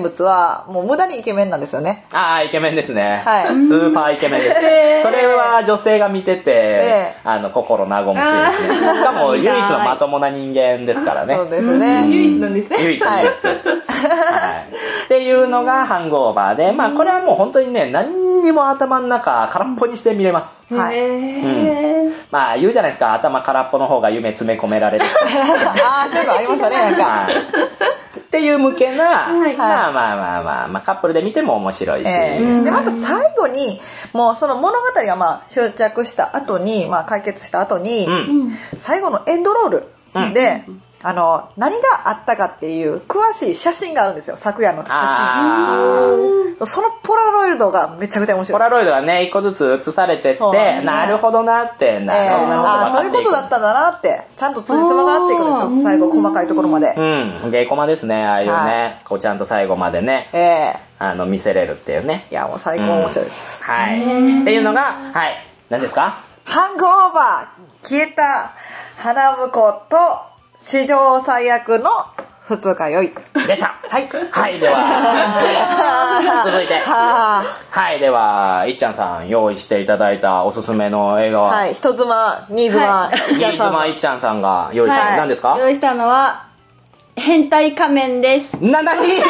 はもう無駄にイケメンなんですよね。 ああ、イケメンですね。 はい。 スーパーイケメンです。それは女性が見てて、心和むしですね。しかも唯一のまともな人間ですからね。 そうですね。 唯一なんですね。 唯一。はい。っていうのがハングオーバーで、まあこれはもう本当にね、何にも頭の中空っぽにして見れます。はい。まあ言うじゃないですか、頭空っぽの方が夢詰め込められる。 ああ、そういうのありましたね、なんか。 っていう向けな、まあカップルで見ても面白いし。 で、また最後に、もうその物語がまあ終着した後に、まあ解決した後に、最後のエンドロールで、何があったかっていう詳しい写真があるんですよ、昨夜の写真。そのポラロイドがめちゃくちゃ面白い。 ポラロイドがね、一個ずつ写されてって、なるほどなって、 そういうことだったんだなって、ちゃんとつじつまが合っていくんですよ、最後細かいところまで。 芸コマですね、ああいうね、こうちゃんと最後までね、見せれるっていうね。 いや、もう最高面白いです。 はい。っていうのが、はい、何ですか？ ハングオーバー、消えた花婿と、史上最悪の二日酔いでした。 はい。 はい、では、続いて。はい、では、いっちゃんさん用意していただいたおすすめの映画は、 はい、人妻、新妻、 いっちゃんさんが用意した、何ですか？ 用意したのは、変態仮面です。 本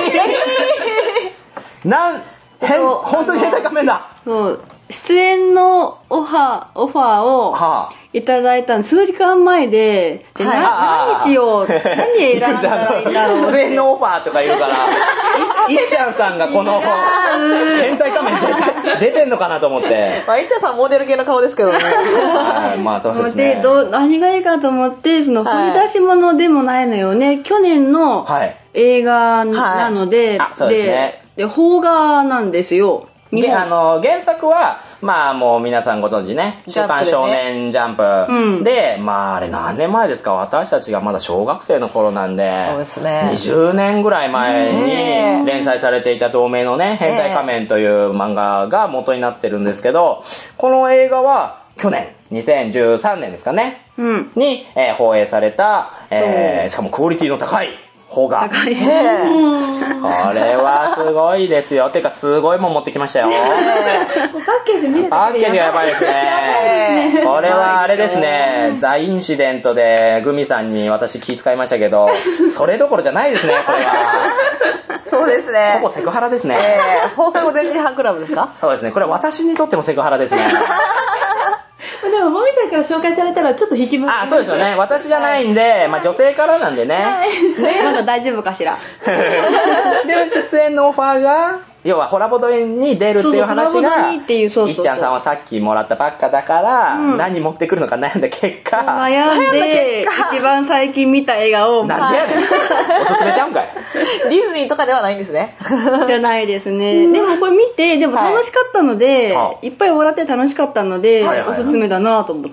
当に変態仮面だ。 そう。出演のオファーをいただいたの数時間前で、何しよう、何選んだらいいんだろう。 出演のオファーとか言うから、いっちゃんさんがこの変態仮面出てんのかなと思って。 まあ、いっちゃんさんモデル系の顔ですけどね。 まあ、そうですね。 何がいいかと思って、その掘り出し物でもないのよね。去年の映画なので、で、邦画なんですよ。 原作は、まあもう皆さんご存知ね、週刊少年ジャンプで、まああれ何年前ですか、私たちがまだ小学生の頃なんで、 そうですね。 20年ぐらい前に連載されていた同名のね、変態仮面という漫画が元になってるんですけど、この映画は去年、2013年ですかね、に放映された、しかもクオリティの高い、方が。 高い。 これはすごいですよ。てかすごいもん持ってきましたよ。 パッケージ見るパッケージがやばいですね。これはあれですね。ザ・インシデントでグミさんに私気遣いましたけど、それどころじゃないですね、これは。 そうですね。 ほぼセクハラですね。 放課後電磁波クラブですか？ そうですね。これは私にとってもセクハラですね。 でも、もみさんから紹介されたらちょっと引きます。 そうですよね。私じゃないんで、まあ女性からなんでね。 まだ大丈夫かしら。 で、出演のオファーが、要はホラボドに出るっていう話が、いっちゃんさんはさっきもらったばっかだから、何持ってくるのか悩んだ結果、 悩んで、一番最近見た映画を、 なんでやねん。おすすめちゃうんかい。 ディズニーとかではないんですね。 じゃないですね。でもこれ見て、でも楽しかったので、いっぱい笑って楽しかったので、おすすめだなと思って。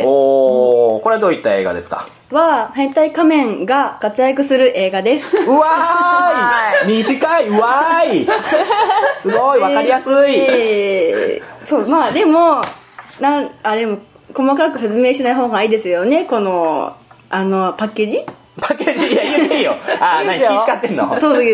これはどういった映画ですか？ 変態仮面が活躍する映画です。 うわーい短い、うわーいすごいわかりやすい。 そう、まあでも、でも、細かく説明しない方がいいですよね、この、パッケージ？ パッケージ、いや、言っていいよ。何気使ってんの？ そうですよ。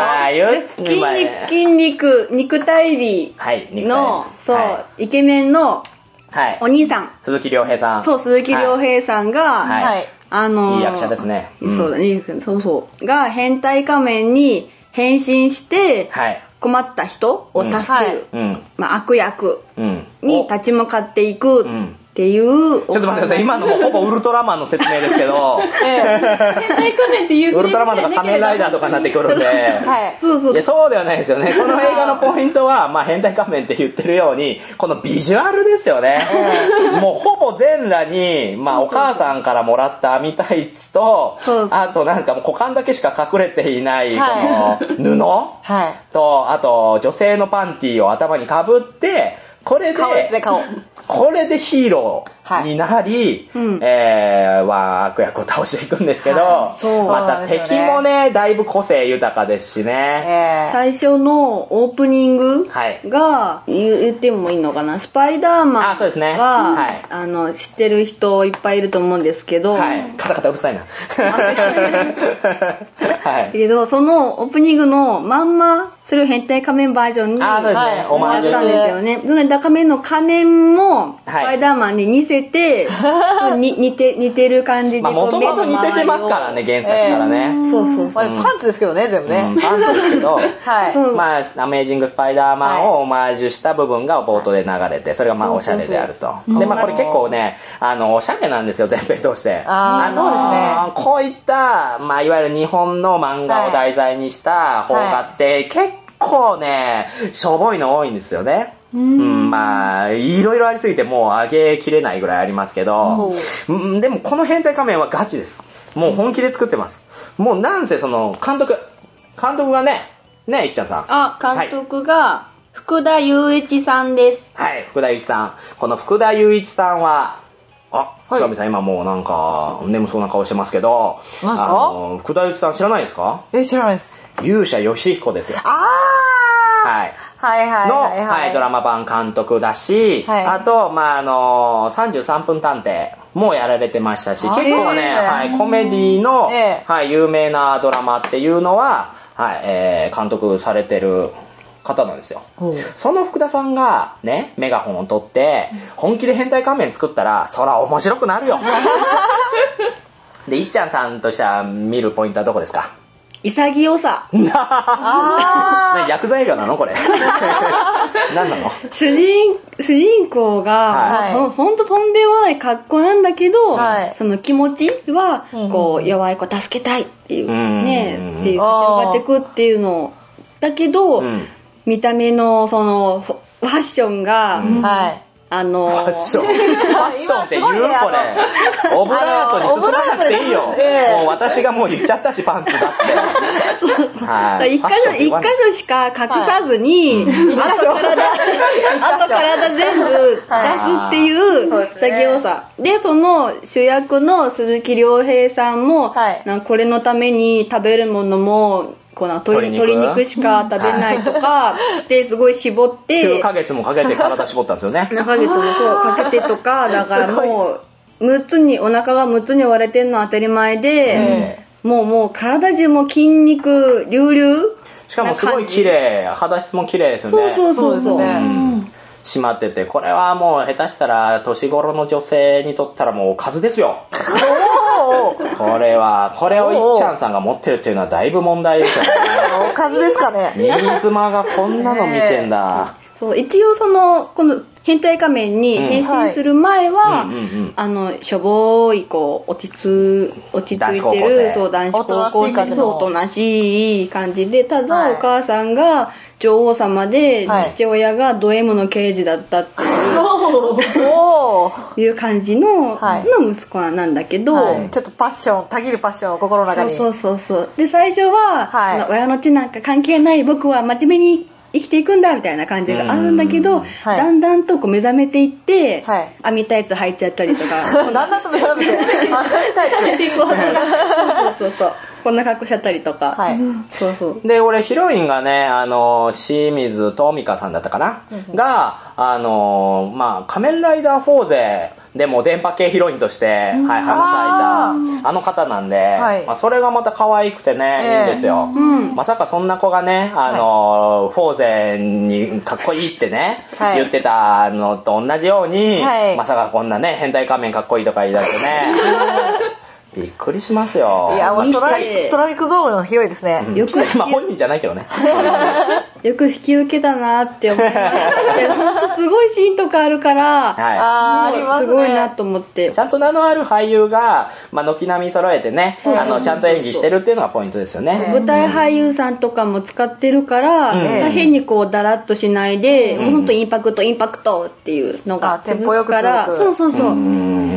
筋肉、肉体美の、そう、イケメンの、お兄さん。 鈴木亮平さん。 そう、鈴木亮平さんが、 いい役者ですね。 そうだね、そうが変態仮面に変身して、困った人を助ける、悪役に立ち向かっていくっていう。 ちょっと待ってください、今のもほぼウルトラマンの説明ですけど、 変態仮面っていうウルトラマンとか仮面ライダーとかになってくるんで、そうではないですよね。この映画のポイントは、まあ変態仮面って言ってるように、このビジュアルですよね。もうほぼ全裸に、まあお母さんからもらった網タイツと、あとなんかもう股間だけしか隠れていない、この布と、あと女性のパンティーを頭にかぶって、これでヒーロになり、悪役を倒していくんですけど、また敵もね、だいぶ個性豊かですしね。 最初のオープニングが、言ってもいいのかな、スパイダーマンは、知ってる人いっぱいいると思うんですけど、 カタカタうるさいな。 けど、そのオープニングのまんま、それを変態仮面バージョンにやったんですよね。その仮面も、スパイダーマンに似せて、似てる感じで、 もともと似せてますからね、原作からね。 そう。 パンツですけどね、全部ね。 パンツですけど、まあ、アメージングスパイダーマンをオマージュした部分が冒頭で流れて、それがまあ、おしゃれであると。で、まあ、これ結構ね、おしゃれなんですよ、全編通して。 そうですね。 こういった、まあ、いわゆる日本の漫画を題材にした邦画って、結構ね、しょぼいの多いんですよね。まあ、いろいろありすぎてもう上げきれないぐらいありますけど、でもこの変態仮面はガチです。もう本気で作ってます。もうなんせその監督がね、いっちゃんさん。 監督が福田雄一さんです。 はい、福田雄一さん。この福田雄一さんは、深見さん今もうなんか眠そうな顔してますけど、 何ですか？ 福田雄一さん知らないですか？ 知らないです。 勇者ヨシヒコですよ。ドラマ版監督だし、あと、まあ、33分探偵もやられてましたし、結構ね、コメディの、有名なドラマっていうのは、監督されてる方なんですよ。その福田さんがね、メガホンを取って本気で変態仮面作ったらそら面白くなるよ。で、いっちゃんさんとしては見るポイントはどこですか？ 潔さ。 薬剤映画なのこれ？何なの？ 主人公が、ほんととんでもない格好なんだけど、その気持ちは、こう、弱い子助けたいっていう、ね、っていう、立ち上がっていくっていうのだけど、見た目のそのファッションが、 ファッションって言うこれ。オブラートに包まなくていいよ。もう私がもう言っちゃったし、パンツだって。 そう。一箇所しか隠さずに、あと体全部出すっていう潔さ。で、その主役の鈴木亮平さんも、これのために食べるものも、鶏肉しか食べないとかしてすごい絞って 9ヶ月もかけて体絞ったんですよね。 7ヶ月もそうかけてとか、だからもうお腹が6つに割れてるのは当たり前で、もう体中も筋肉隆々、 しかもすごい綺麗、肌質も綺麗ですよね。 そうですね。 締まってて、これはもう下手したら年頃の女性にとったらもうおかずですよ。これをいっちゃんさんが持ってるっていうのはだいぶ問題ですよね。 おかずですかね。 新妻がこんなの見てんだ。 そう、一応この変態仮面に変身する前は、しょぼい落ち着いてる男子高校生、おとなしい感じで、ただお母さんが女王様で、父親がド M の刑事だったっていう感じの息子なんだけど、 ちょっとたぎるパッションを心の中に。 そう。で、最初は、親の血なんか関係ない、僕は真面目に生きていくんだみたいな感じがあるんだけど、だんだんと目覚めていって、網タイツ履いちゃったりとか、 だんだんと目覚めて網タイツそうこんな格好しちゃったりとか、そうで、俺ヒロインがね、清水ト香さんだったかな、がまあ仮面ライダーフォーゼでも電波系ヒロインとして、花咲いたあの方なんで、まあ、それがまた可愛くてね、いいんですよ。まさかそんな子がね、フォーゼにかっこいいってね、言ってたのと同じように、まさかこんなね、変態仮面かっこいいとか言い出してね。びっくりしますよ。 いや、もうストライクドームの広いですね。 まあ本人じゃないけどね。 よく引き受けたなって思いました。本当すごいシーンとかあるから、すごいなと思って。 ちゃんと名のある俳優が、まあ軒並み揃えてね、ちゃんと演技してるっていうのがポイントですよね。 舞台俳優さんとかも使ってるから、変にだらっとしないで、本当インパクトっていうのが続くから、そう。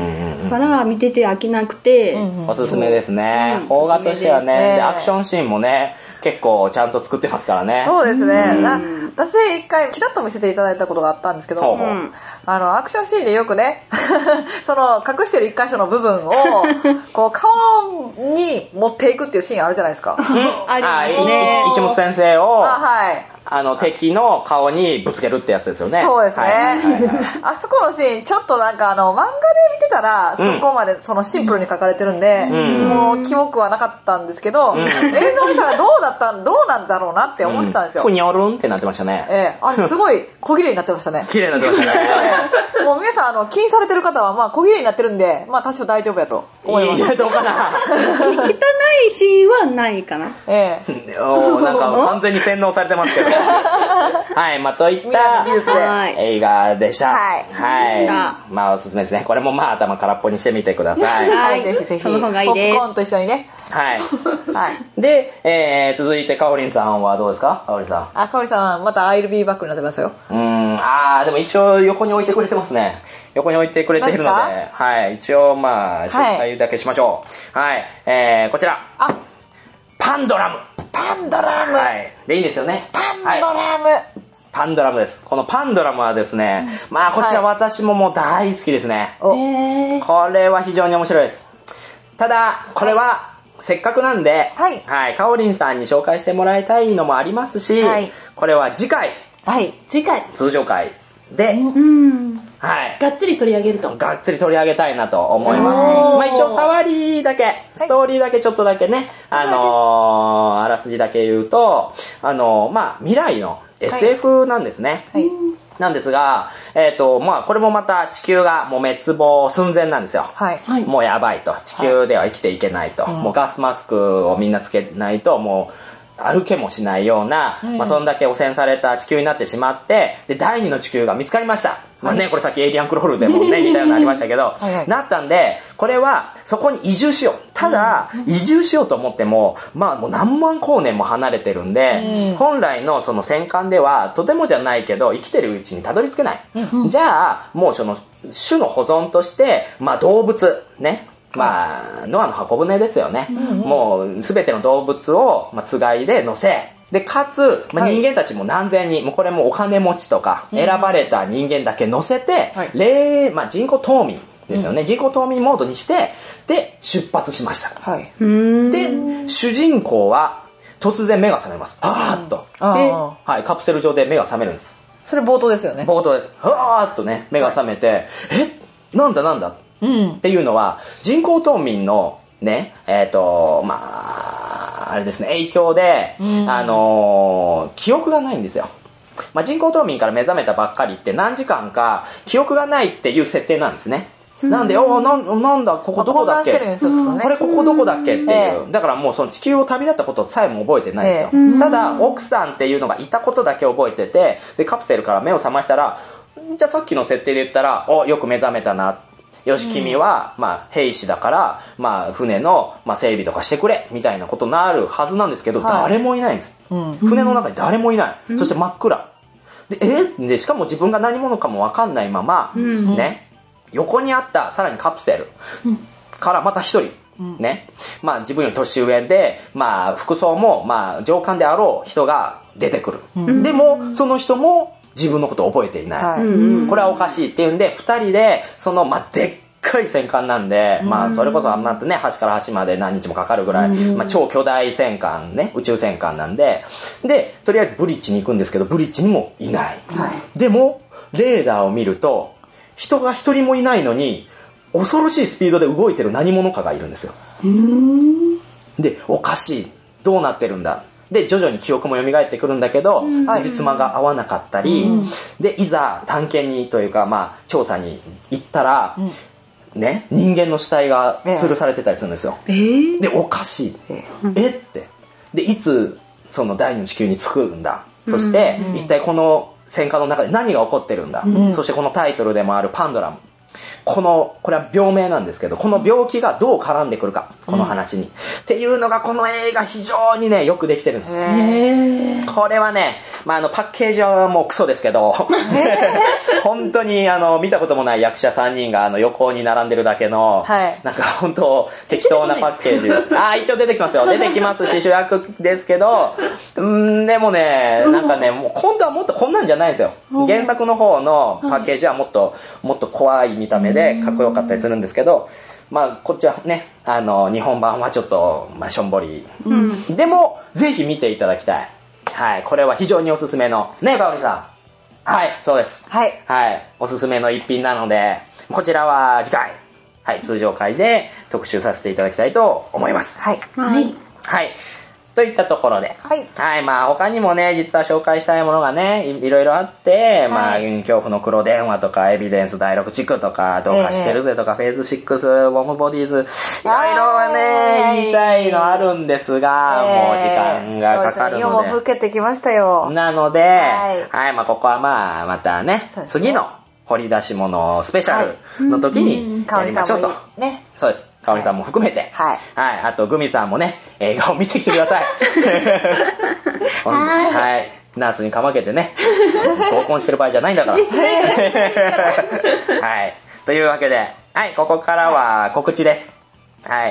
から見てて飽きなくて、 おすすめですね。邦画としてはね、アクションシーンもね、結構ちゃんと作ってますからね。 そうですね。私一回ちらっと見せていただいたことがあったんですけど、アクションシーンでよくねその隠してる一箇所の部分をこう顔に持っていくっていうシーンあるじゃないですか。 ありますね。 一本先生を敵の顔にぶつけるってやつですよね。 そうですね。あそこのシーンちょっとなんか漫画で見てたらそこまでそのシンプルに描かれてるんで、もうキモくはなかったんですけど、映像見たらどうなんだろうなって思ってたんですよ。 ふにょるんってなってましたね。 すごい小綺麗になってましたね。 綺麗になってましたね。 もう皆さん気にされてる方はまあ小綺麗になってるんで、まあ多少大丈夫やと思います。 どうかな。 汚いシーンはないかな。 なんか完全に洗脳されてますけど。はい、まあといった映画でした。はい。まあおすすめですね。これもまあ頭空っぽにしてみてください。 はい、ぜひぜひ。 その方がいいです。 ポップコーンと一緒にね。 はい。で、続いてかおりんさんはどうですか？かおりんさん。 かおりんさんまた I'll be back になってますよ。 でも一応横に置いてくれてますね。横に置いてくれているので、はい、一応まあ紹介だけしましょう。はい、こちら。パンドラム。はい。でいいですよね。パンドラムです。このパンドラムはですね、まあこちら私ももう大好きですね。これは非常に面白いです。ただこれはせっかくなんで、かおりんさんに紹介してもらいたいのもありますし、これは次回通常回で、 がっつり取り上げると。 がっつり取り上げたいなと思います。まあ一応触りだけ、ストーリーだけちょっとだけね、あらすじだけ言うと、まあ未来の SF なんですね。なんですが、まあこれもまた地球がもう滅亡寸前なんですよ。もうやばいと。地球では生きていけないと。もうガスマスクをみんなつけないと、もう、歩けもしないような、まあそんだけ汚染された地球になってしまって、で、第二の地球が見つかりました。まあね、これさっきエイリアンクロールでもね、似たようなのありましたけど、なったんで、これはそこに移住しよう。ただ、移住しようと思っても、まあもう何万光年も離れてるんで、本来のその戦艦ではとてもじゃないけど、生きてるうちにたどり着けない。じゃあ、もうその種の保存として、まあ動物、ね、まあ、ノアの箱舟ですよね。もう、すべての動物を、まあ、つがいで乗せ、で、かつ、まあ、人間たちも何千人、もうこれもお金持ちとか、選ばれた人間だけ乗せて、まあ、人工冬眠ですよね。人工冬眠モードにして、で、出発しました。で、主人公は、突然目が覚めます。パーッと。はい、カプセル上で目が覚めるんです。 それ冒頭ですよね。 冒頭です。パーッとね、目が覚めて、なんだっていうのは、人工冬眠のね、まあ、あれですね、影響で、記憶がないんですよ。まあ、人工冬眠から目覚めたばっかりって何時間か記憶がないっていう設定なんですね。なんで、なんだ、ここどこだっけ、これここどこだっけっていう。だからもうその地球を旅立ったことさえも覚えてないんですよ。ただ、奥さんっていうのがいたことだけ覚えてて、で、カプセルから目を覚ましたら、じゃあさっきの設定で言ったら、よく目覚めたな。よし、君は、まあ、兵士だから、まあ、船の、まあ、整備とかしてくれ、みたいなことになるはずなんですけど、誰もいないんです。船の中に誰もいない。そして真っ暗。で、しかも自分が何者かもわかんないまま、ね、横にあったさらにカプセルからまた一人、ね、まあ自分より年上で、まあ服装もまあ上官であろう人が出てくる。でもその人も自分のことを覚えていない。これはおかしいっていうんで、二人でそのまあでっかい戦艦なんで、まあそれこそあんなってね、端から端まで何日もかかるぐらい、まあ超巨大戦艦ね、宇宙戦艦なんで、でとりあえずブリッジに行くんですけど、ブリッジにもいない。でもレーダーを見ると人が一人もいないのに恐ろしいスピードで動いてる何者かがいるんですよ。で、おかしい、どうなってるんだ。で、徐々に記憶も蘇ってくるんだけど、辻褄が合わなかったり、で、いざ探検にというか、まあ調査に行ったら、ね、人間の死体が吊るされてたりするんですよ。で、おかしい。って。で、いつその第二の地球に着くんだ。そして、一体この戦艦の中で何が起こってるんだ。そしてこのタイトルでもあるパンドラム。 これは病名なんですけど、この病気がどう絡んでくるか、この話に。っていうのが、この映画非常にね、よくできてるんです。これはね、パッケージはもうクソですけど、本当に見たこともない役者3人が横に並んでるだけの、なんか本当適当なパッケージです。一応出てきますよ。出てきますし、主役ですけど、でもね、なんかね、もう本当はもっとこんなんじゃないんですよ。原作の方のパッケージはもっと怖い見た目でかっこよかったりするんですけど、こっちはね、日本版はちょっと、しょんぼり。でも、ぜひ見ていただきたい。はい、これは非常におすすめの、ね、かおりさん。はい、そうです。はい。はい、おすすめの一品なので、こちらは次回、はい、通常回で特集させていただきたいと思います。はい。はい。はい。といったところで、はい。はい、他にもね、実は紹介したいものがね、いろいろあって、恐怖の黒電話とか、エビデンス第6地区とか、どうかしてるぜとか、フェーズ6、ウォームボディーズ、いろいろね、言いたいのあるんですが、もう時間がかかるので。 夜も更けてきましたよ。 なので、はい、ここはまたね、次の掘り出し物スペシャルの時にやりましょうと。ね。そうです。かおりさんも含めて。はい。はい。あと、グミさんもね、映画を見てきてください。はい。ナースにかまけてね、合コンしてる場合じゃないんだから。はい。というわけで、はい、ここからは告知です。はい。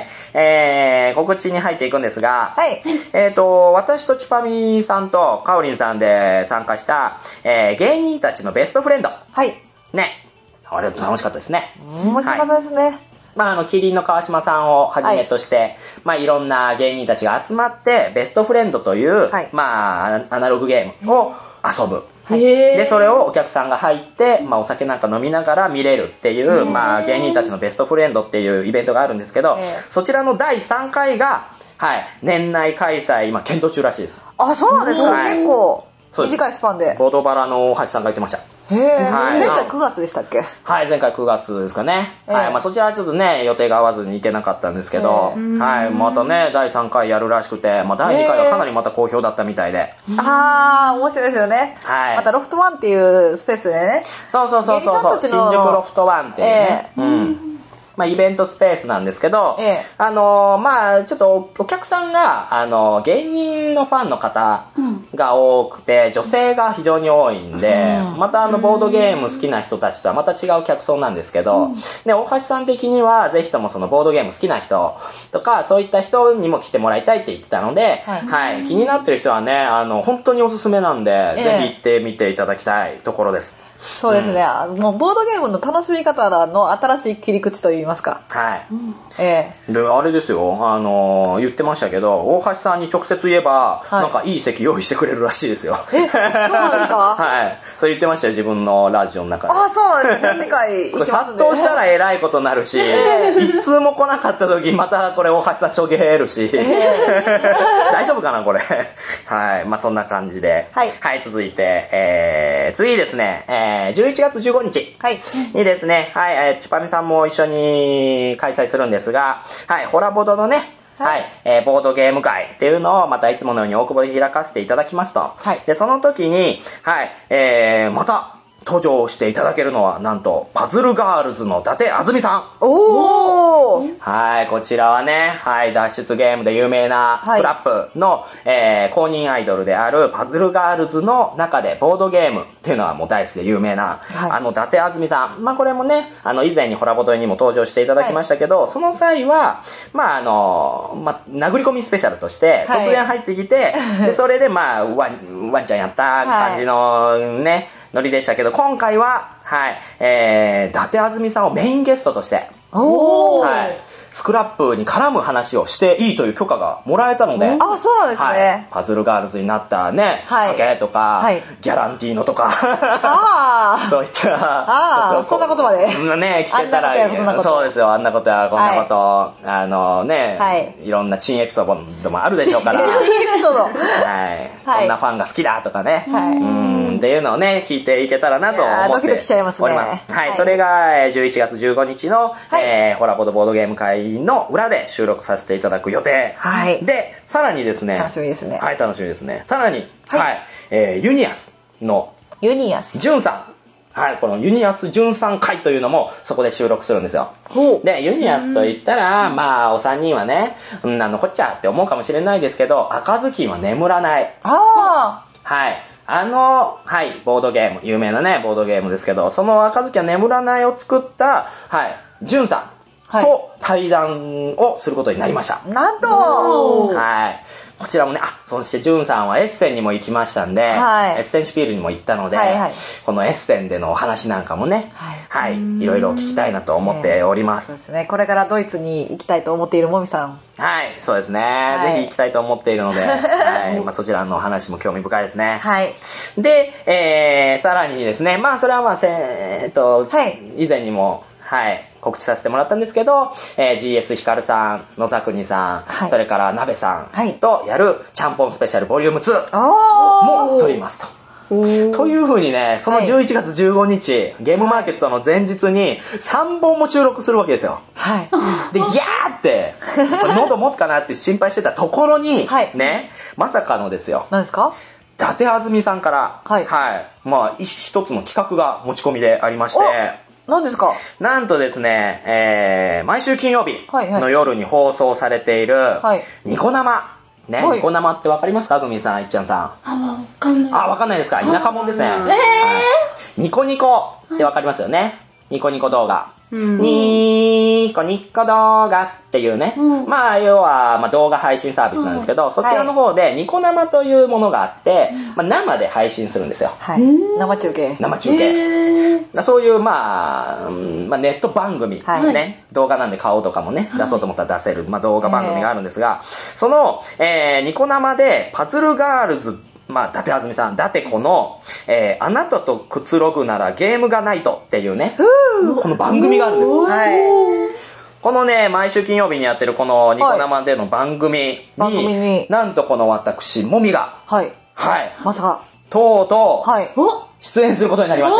告知に入っていくんですが、はい。私とチパミさんとかおりんさんで参加した、芸人たちのベストフレンド。はい。ね。あれ楽しかったですね。 面白かったですね。 キリンの川島さんをはじめとして、いろんな芸人たちが集まって、ベストフレンドという、アナログゲームを遊ぶ。で、それをお客さんが入って、お酒なんか飲みながら見れるっていう、芸人たちのベストフレンドっていうイベントがあるんですけど、そちらの第3回が、はい、年内開催、今検討中らしいです。 あ、そうなんですか、結構、短いスパンで。 ボードバラの大橋さんが言ってました。 へえ、前回9月でしたっけ？ はい、前回9月ですかね。はい、そちらはちょっとね、予定が合わずに行けなかったんですけど、はい、またね、第3回やるらしくて、第2回はかなりまた好評だったみたいで。 面白いですよね。はい。またロフト1っていうスペースでね。 そう、新宿ロフト1っていうね。イベントスペースなんですけど、ちょっとお客さんが、芸人のファンの方が多くて、女性が非常に多いんで、またボードゲーム好きな人たちとはまた違う客層なんですけど、で、大橋さん的には、ぜひともそのボードゲーム好きな人とか、そういった人にも来てもらいたいって言ってたので、はい、気になってる人はね、本当におすすめなんで、ぜひ行ってみていただきたいところです。 そうですね、もうボードゲームの楽しみ方の新しい切り口といいますか。 はい。で、あれですよ、言ってましたけど、大橋さんに直接言えば、なんかいい席用意してくれるらしいですよ。 そうなんですか？ はい。そう言ってましたよ、自分のラジオの中で。 そうなんですね。次回行きます殺到したら偉いことになるし、一通も来なかった時、またこれ大橋さんしょげるし、大丈夫かな、これ。はい。そんな感じで。はい。続いて、次ですね、11月15日にですね、はい、チュパミさんも一緒に開催するんですが、はい、ホラボドのね、はい、ボードゲーム会っていうのをまたいつものように大久保で開かせていただきますと。はい。で、その時に、はい、また、登場していただけるのは、なんと、パズルガールズの伊達あずみさん。おー！はい、こちらはね、はい、脱出ゲームで有名なスクラップの、公認アイドルであるパズルガールズの中でボードゲームっていうのはもう大好きで有名な、伊達あずみさん。これもね、以前にホラボトにも登場していただきましたけど、その際は、殴り込みスペシャルとして、突然入ってきて、でそれでワンちゃんやった感じのね、ノリでしたけど、今回は、はい、伊達あずみさんをメインゲストとして、はい、スクラップに絡む話をしていいという許可がもらえたので、 そうなんですね。はい、 パズルガールズになったね、賭けとか、ギャランティーノとか、そういった、 そんなことまでね、聞けたら、そうですよ、あんなことやこんなこと、いろんな珍エピソードもあるでしょうから、はい、こんなファンが好きだとかね、っていうのをね、聞いていけたらなと思っております。 ドキドキしちゃいますね。 はい、それが11月15日の、ホラボドボードゲーム会の裏で収録させていただく予定。はい。で、さらにですね。 楽しみですね。 はい、楽しみですね。さらに、はい、ユニアスの、 ユニアス。 ジュンさん。 はい、このユニアス純さん会というのもそこで収録するんですよ。で、ユニアスと言ったら、まあ、お三人はね、なんのこっちゃって思うかもしれないですけど、赤ずきんは眠らない。はい。はい、ボードゲーム、有名なね、ボードゲームですけど、その赤ずきんは眠らないを作った、はい、純さんと対談をすることになりました。 なんとはい。こちらもね、そしてジュンさんはエッセンにも行きましたんで、はい、エッセンシュピールにも行ったので、はいはい、このエッセンでのお話なんかもね、はい、いろいろ聞きたいなと思っております。 そうですね。これからドイツに行きたいと思っているもみさん。 はい、そうですね。はい、ぜひ行きたいと思っているので、はい、まあそちらの話も興味深いですね。はい。で、さらにですね、まあそれはまあはい、以前にも、はい、告知させてもらったんですけど、GS ヒカルさん、野沢国さん、はい、それから鍋さんとやるちゃんぽんスペシャルボリューム2も撮りますと。という風にね、その11月15日、ゲームマーケットの前日に3本も収録するわけですよ。はい。で、ギャーって、喉持つかなって心配してたところに、はい、ね、まさかのですよ。 何ですか？ 伊達あずみさんから、はい。はい。まあ、一つの企画が持ち込みでありまして、 何ですか？ なんとですね、毎週金曜日の夜に放送されている、ニコ生。ね、ニコ生ってわかりますか？グミさん、いっちゃんさん。 わかんない。 わかんないですか？田舎もんですね。ニコニコってわかりますよね。ニコニコ動画。ニコニコ動画っていうね、まあ要はまあ動画配信サービスなんですけど、そちらの方でニコ生というものがあって、まあ、生で配信するんですよ。 はい、生中継。 生中継。そういうまあネット番組ね、動画なんで顔とかもね出そうと思ったら出せる、まあ、動画番組があるんですが、その、ニコ生でパズルガールズ、まあ、伊達あずみさん、伊達子の、あなたとくつろぐならゲームがないとっていうね、この番組があるんです。はい。このね、毎週金曜日にやってるこのニコ生での番組に、なんとこの私、もみが、はい。はい。 まさか、 とうとう、出演することになりました。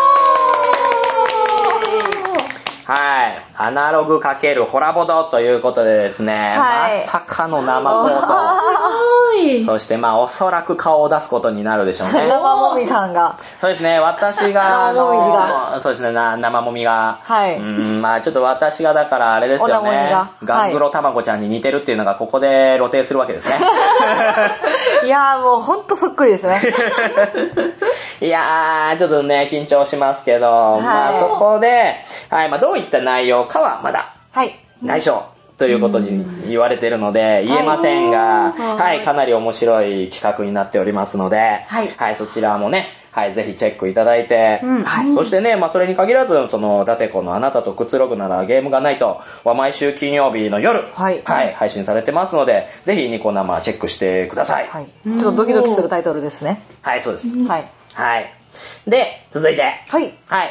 はい。アナログ×ホラボドということでですね、まさかの生放送。そしてまあおそらく顔を出すことになるでしょうね。 生もみさんが。 そうですね、私が、そうですね、生もみが。はい。まあちょっと私がだからあれですよね。ガングロたまごちゃんに似てるっていうのがここで露呈するわけですね。 いやーもうほんとそっくりですね。 いやー、ちょっとね、緊張しますけど、まあそこで、はい、まあどういった内容かはまだ、はい、内緒ということに言われているので、言えませんが、はい、かなり面白い企画になっておりますので、はい、そちらもね、はい、ぜひチェックいただいて、はい、そしてね、まあそれに限らず、その、伊達子のあなたとくつろぐならゲームがないとは毎週金曜日の夜、はい、配信されてますので、ぜひニコ生チェックしてください。はい、 ちょっとドキドキするタイトルですね。 はい、そうです。はい。はい。で、続いて。はい。はい。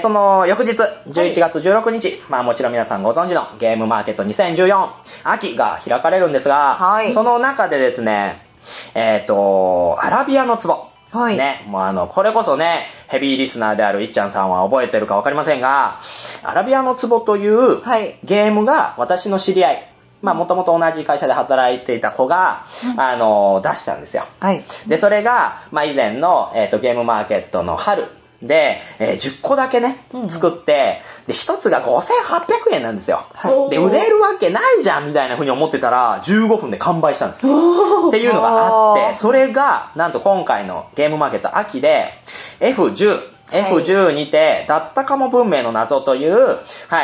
その翌日、11月16日、まあもちろん皆さんご存知のゲームマーケット2014秋が開かれるんですが、はい、その中でですね、アラビアの壺。はい。ね、もうこれこそね、ヘビーリスナーであるいっちゃんさんは覚えてるかわかりませんが、アラビアの壺というゲームが私の知り合い、まあもともと同じ会社で働いていた子が、出したんですよ。はい。で、それが、まあ以前の、ゲームマーケットの春で、10個だけね、作って、で、1つが5800円なんですよ。はい。で、売れるわけないじゃんみたいな風に思ってたら、15分で完売したんですよ。っていうのがあって、それが、なんと今回のゲームマーケット秋で、F10 にて、だったかも文明の謎という、はい、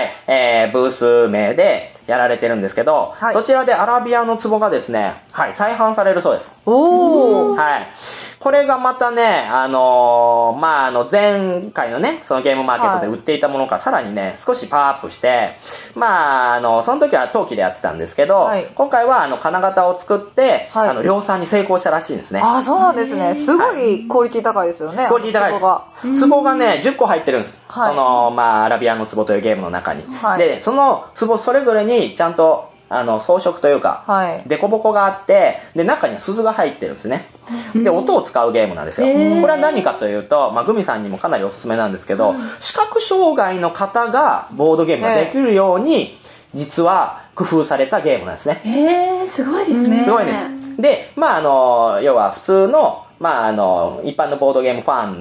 ブース名でやられてるんですけど、はい、そちらでアラビアの壺がですね、はい、再販されるそうです。おー。はい。これがまたね、まあ、前回のね、そのゲームマーケットで売っていたものからさらにね、少しパワーアップして、まあ、その時は陶器でやってたんですけど、はい、今回は金型を作って、はい、量産に成功したらしいんですね。 あ、そうなんですね。すごいクオリティ高いですよね。 クオリティ高いです。壺がね、10個入ってるんです。はい、その、まあ、アラビアの壺というゲームの中に。はい、で、その壺それぞれにちゃんと、装飾というか、はい、デコボコがあって、で、中に鈴が入ってるんですね。で、音を使うゲームなんですよ。これは何かというと、まあ、グミさんにもかなりおすすめなんですけど、視覚障害の方がボードゲームができるように、実は工夫されたゲームなんですね。 すごいですね。 すごいです。で、まあ、要は普通の、まあ、一般のボードゲームファン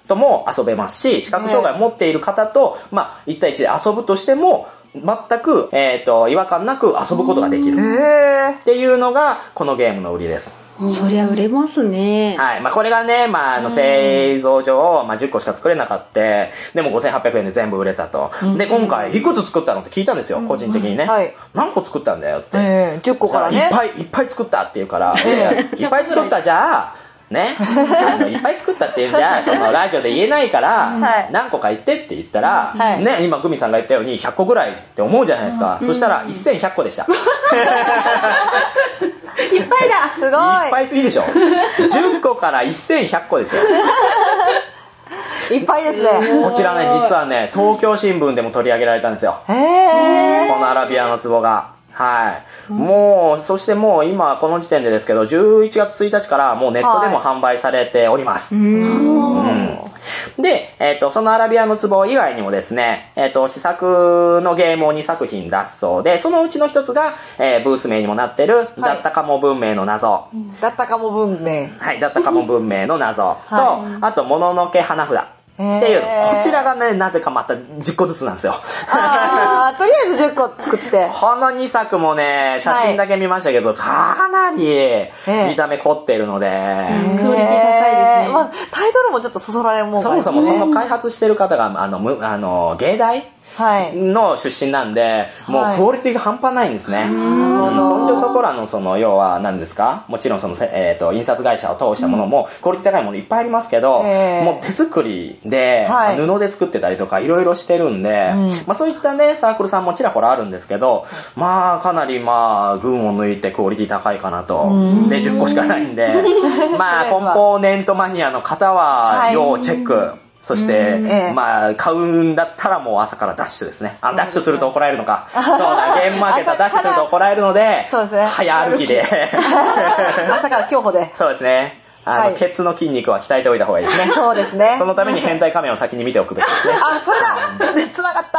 とも遊べますし、視覚障害を持っている方と、1対1で遊ぶとしても、全く、違和感なく遊ぶことができる。っていうのが、このゲームの売りです。 そりゃ売れますね。 はい。これがね、製造上、10個しか作れなかった。でも5800円で全部売れたと。で、今回、いくつ作ったのって聞いたんですよ、個人的にね。はい。何個作ったんだよって。 10個からね。 いっぱい作ったって言うから、いっぱい作ったじゃあ、ね、いっぱい作ったっていうんじゃ、そのラジオで言えないから、何個か言ってって言ったら、ね、今グミさんが言ったように100個ぐらいって思うじゃないですか。そしたら1100個でした。 いっぱいだ。 すごい。 いっぱいすぎでしょ。10個から1100個ですよ。 いっぱいですね。 こちらね、実はね、東京新聞でも取り上げられたんですよ。このアラビアの壺が。はい。そしてもう今この時点でですけど、11月1日からもうネットでも販売されております。で、そのアラビアの壺以外にもですね、試作のゲームを2作品出すそうで、そのうちの一つが、ブース名にもなってる、ダッタカモ文明の謎。 ダッタカモ文明。 はい、ダッタカモ文明の謎と、あと、もののけ花札。っていうの。こちらがね、なぜかまた10個ずつなんですよ。 とりあえず10個作って。 この2作もね、写真だけ見ましたけど、かなり見た目凝っているので。 クオリティ高いですね。 タイトルもちょっとそそられるもんがありますね。 そもそもその開発してる方が、芸大の出身なんで、もうクオリティが半端ないんですね。そんじょそこらの要は何ですか、もちろん印刷会社を通したものもクオリティ高いものいっぱいありますけど、もう手作りで、布で作ってたりとかいろいろしてるんで、そういったね、サークルさんもちらほらあるんですけど、かなり群を抜いてクオリティ高いかなと。で、10個しかないんで、コンポーネントマニアの方は要チェック。そして、買うんだったらもう朝からダッシュですね。ダッシュすると怒られるのか。そうだ、ゲームマーケットはダッシュすると怒られるので、早歩きで。 朝から競歩で。 そうですね。ケツの筋肉は鍛えておいた方がいいですね。 そうですね。 そのために変態仮面を先に見ておくべきですね。 それだ繋がった。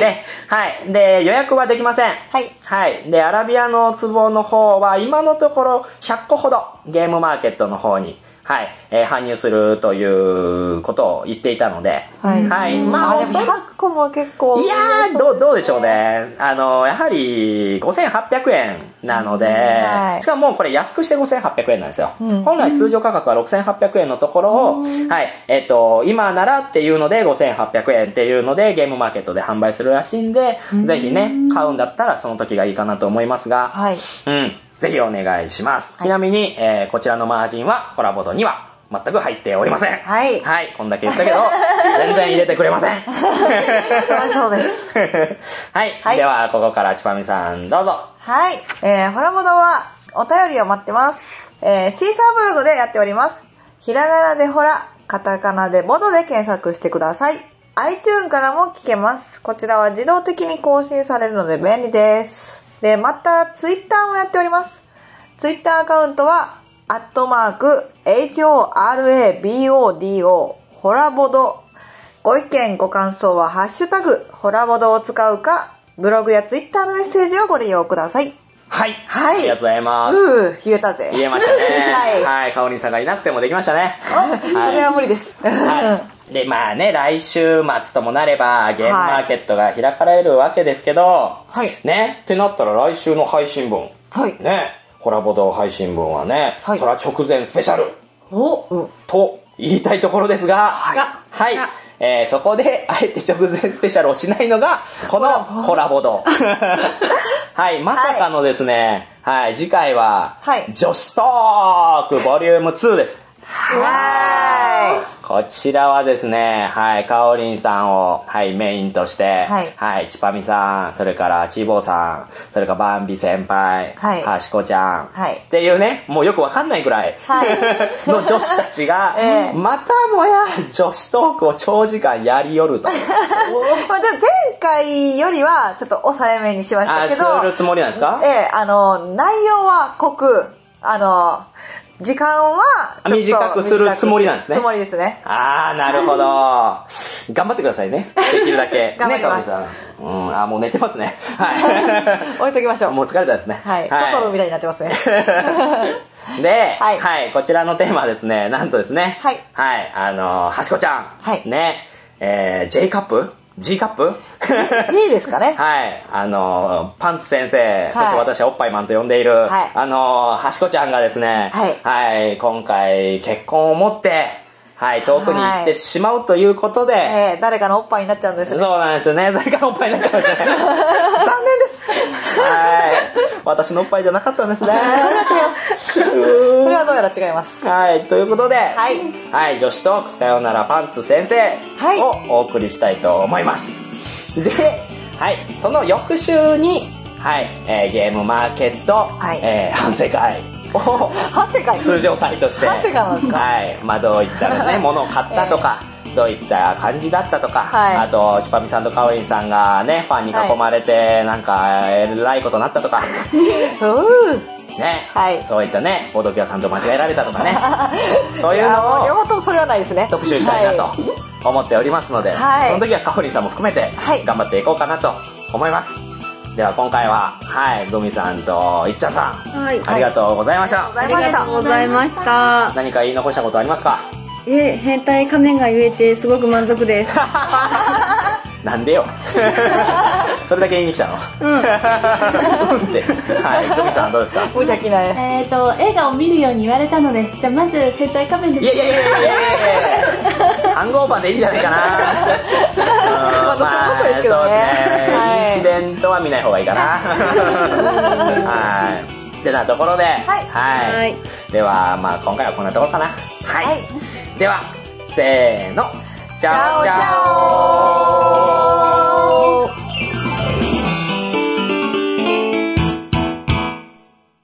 で、はい。で、予約はできません。はい。で、アラビアの壺の方は今のところ100個ほどゲームマーケットの方に搬入するということを言っていたので、でも 100個も結構。 いやー、どうでしょうね。やはり5800円なので、しかもこれ安くして5800円なんですよ。本来通常価格は6800円のところを、今ならっていうので5800円っていうのでゲームマーケットで販売するらしいんで、ぜひね、買うんだったらその時がいいかなと思いますが、ぜひお願いします。ちなみに、こちらのマージンはコラボドには全く入っておりません。こんだけ言ったけど、全然入れてくれません。 そうです。 では、ここからチパミさん、どうぞ。 ホラボドはお便りを待ってます。シーサーブログでやっております。ひらがなでホラ、カタカナでボドで検索してください。iTunes からも聞けます。こちらは自動的に更新されるので便利です。で、また、ツイッターもやっております。ツイッターアカウントは、@HORABODO、ホラボド。ご意見、ご感想は、ハッシュタグ、ホラボドを使うか、ブログやツイッターのメッセージをご利用ください。 ありがとうございます。 言えたぜ。 言えましたね。かおりんさんがいなくてもできましたね。 それは無理です。 で、来週末ともなれば、ゲームマーケットが開かれるわけですけど、ね、ってなったら来週の配信分、ね、ホラボド配信分はね、それは直前スペシャル、と言いたいところですが、そこで、あえて直前スペシャルをしないのが、このホラボド。まさかのですね、次回は、女子トークボリューム2です。こちらはですね、かおりんさんを、メインとして、ちぱみさん、それからちぼさん、それからばんび先輩、はしこちゃん、っていうね、もうよくわかんないぐらいの女子たちが、またもや女子トークを長時間やりよると。でも前回よりはちょっと抑えめにしましたけど。 するつもりなんですか？ 内容は濃く、時間は短くするつもりなんですね。 つもりですね。 なるほど。頑張ってくださいね。できるだけ。 頑張ってます。 もう寝てますね。 置いときましょう。 もう疲れたですね。 トトロみたいになってますね。 で、はい、こちらのテーマはですね、なんとですね、はい、はしこちゃん、はい、ね、J カップ？G カップ ？G ですかね。 はい。パンツ先生、そして私はおっぱいマンと呼んでいる、はしこちゃんがですね、はい、今回結婚をもって、はい、遠くに行ってしまうということで、 誰かのおっぱいになっちゃうんですね。 そうなんですよね。誰かのおっぱいになっちゃうんですね。残念です。はい。私のおっぱいじゃなかったんですね。 それは違います。それはどうやら違います。 はい、ということで、はい、女子トークさよならパンツ先生をお送りしたいと思います。で、はい、その翌週に、はい、ゲームマーケット、反省会。 反省会通常会として。 反省会なんですか？ はい。まあどういったね、ものを買ったとか、どういった感じだったとか、あと、ちぱみさんとかおりんさんがね、ファンに囲まれて、なんか、えらいことになったとか。ね、そういったね、ボードキャーさんと間違えられたとかね。そういうのを、 両方ともそれはないですね。 特集したいなと思っておりますので、その時はかおりんさんも含めて、頑張っていこうかなと思います。では今回は、はい、グミさんといっちゃんさん、ありがとうございました。 ありがとうございました。 何か言い残したことありますか？ 変態仮面が言えてすごく満足です。 なんでよ。それだけ言いに来たの？うんって。はい、グミさんどうですか？ 無邪気な映画を見るように言われたので、じゃあまず変態仮面で。 いやハングオーバーでいいんじゃないかな。 まあ、そうですけどね。 インシデントは見ない方がいいかな。はい。ってなところで、はい。では、まあ今回はこんなところかな。はい。では、せーの。チャオチャオ。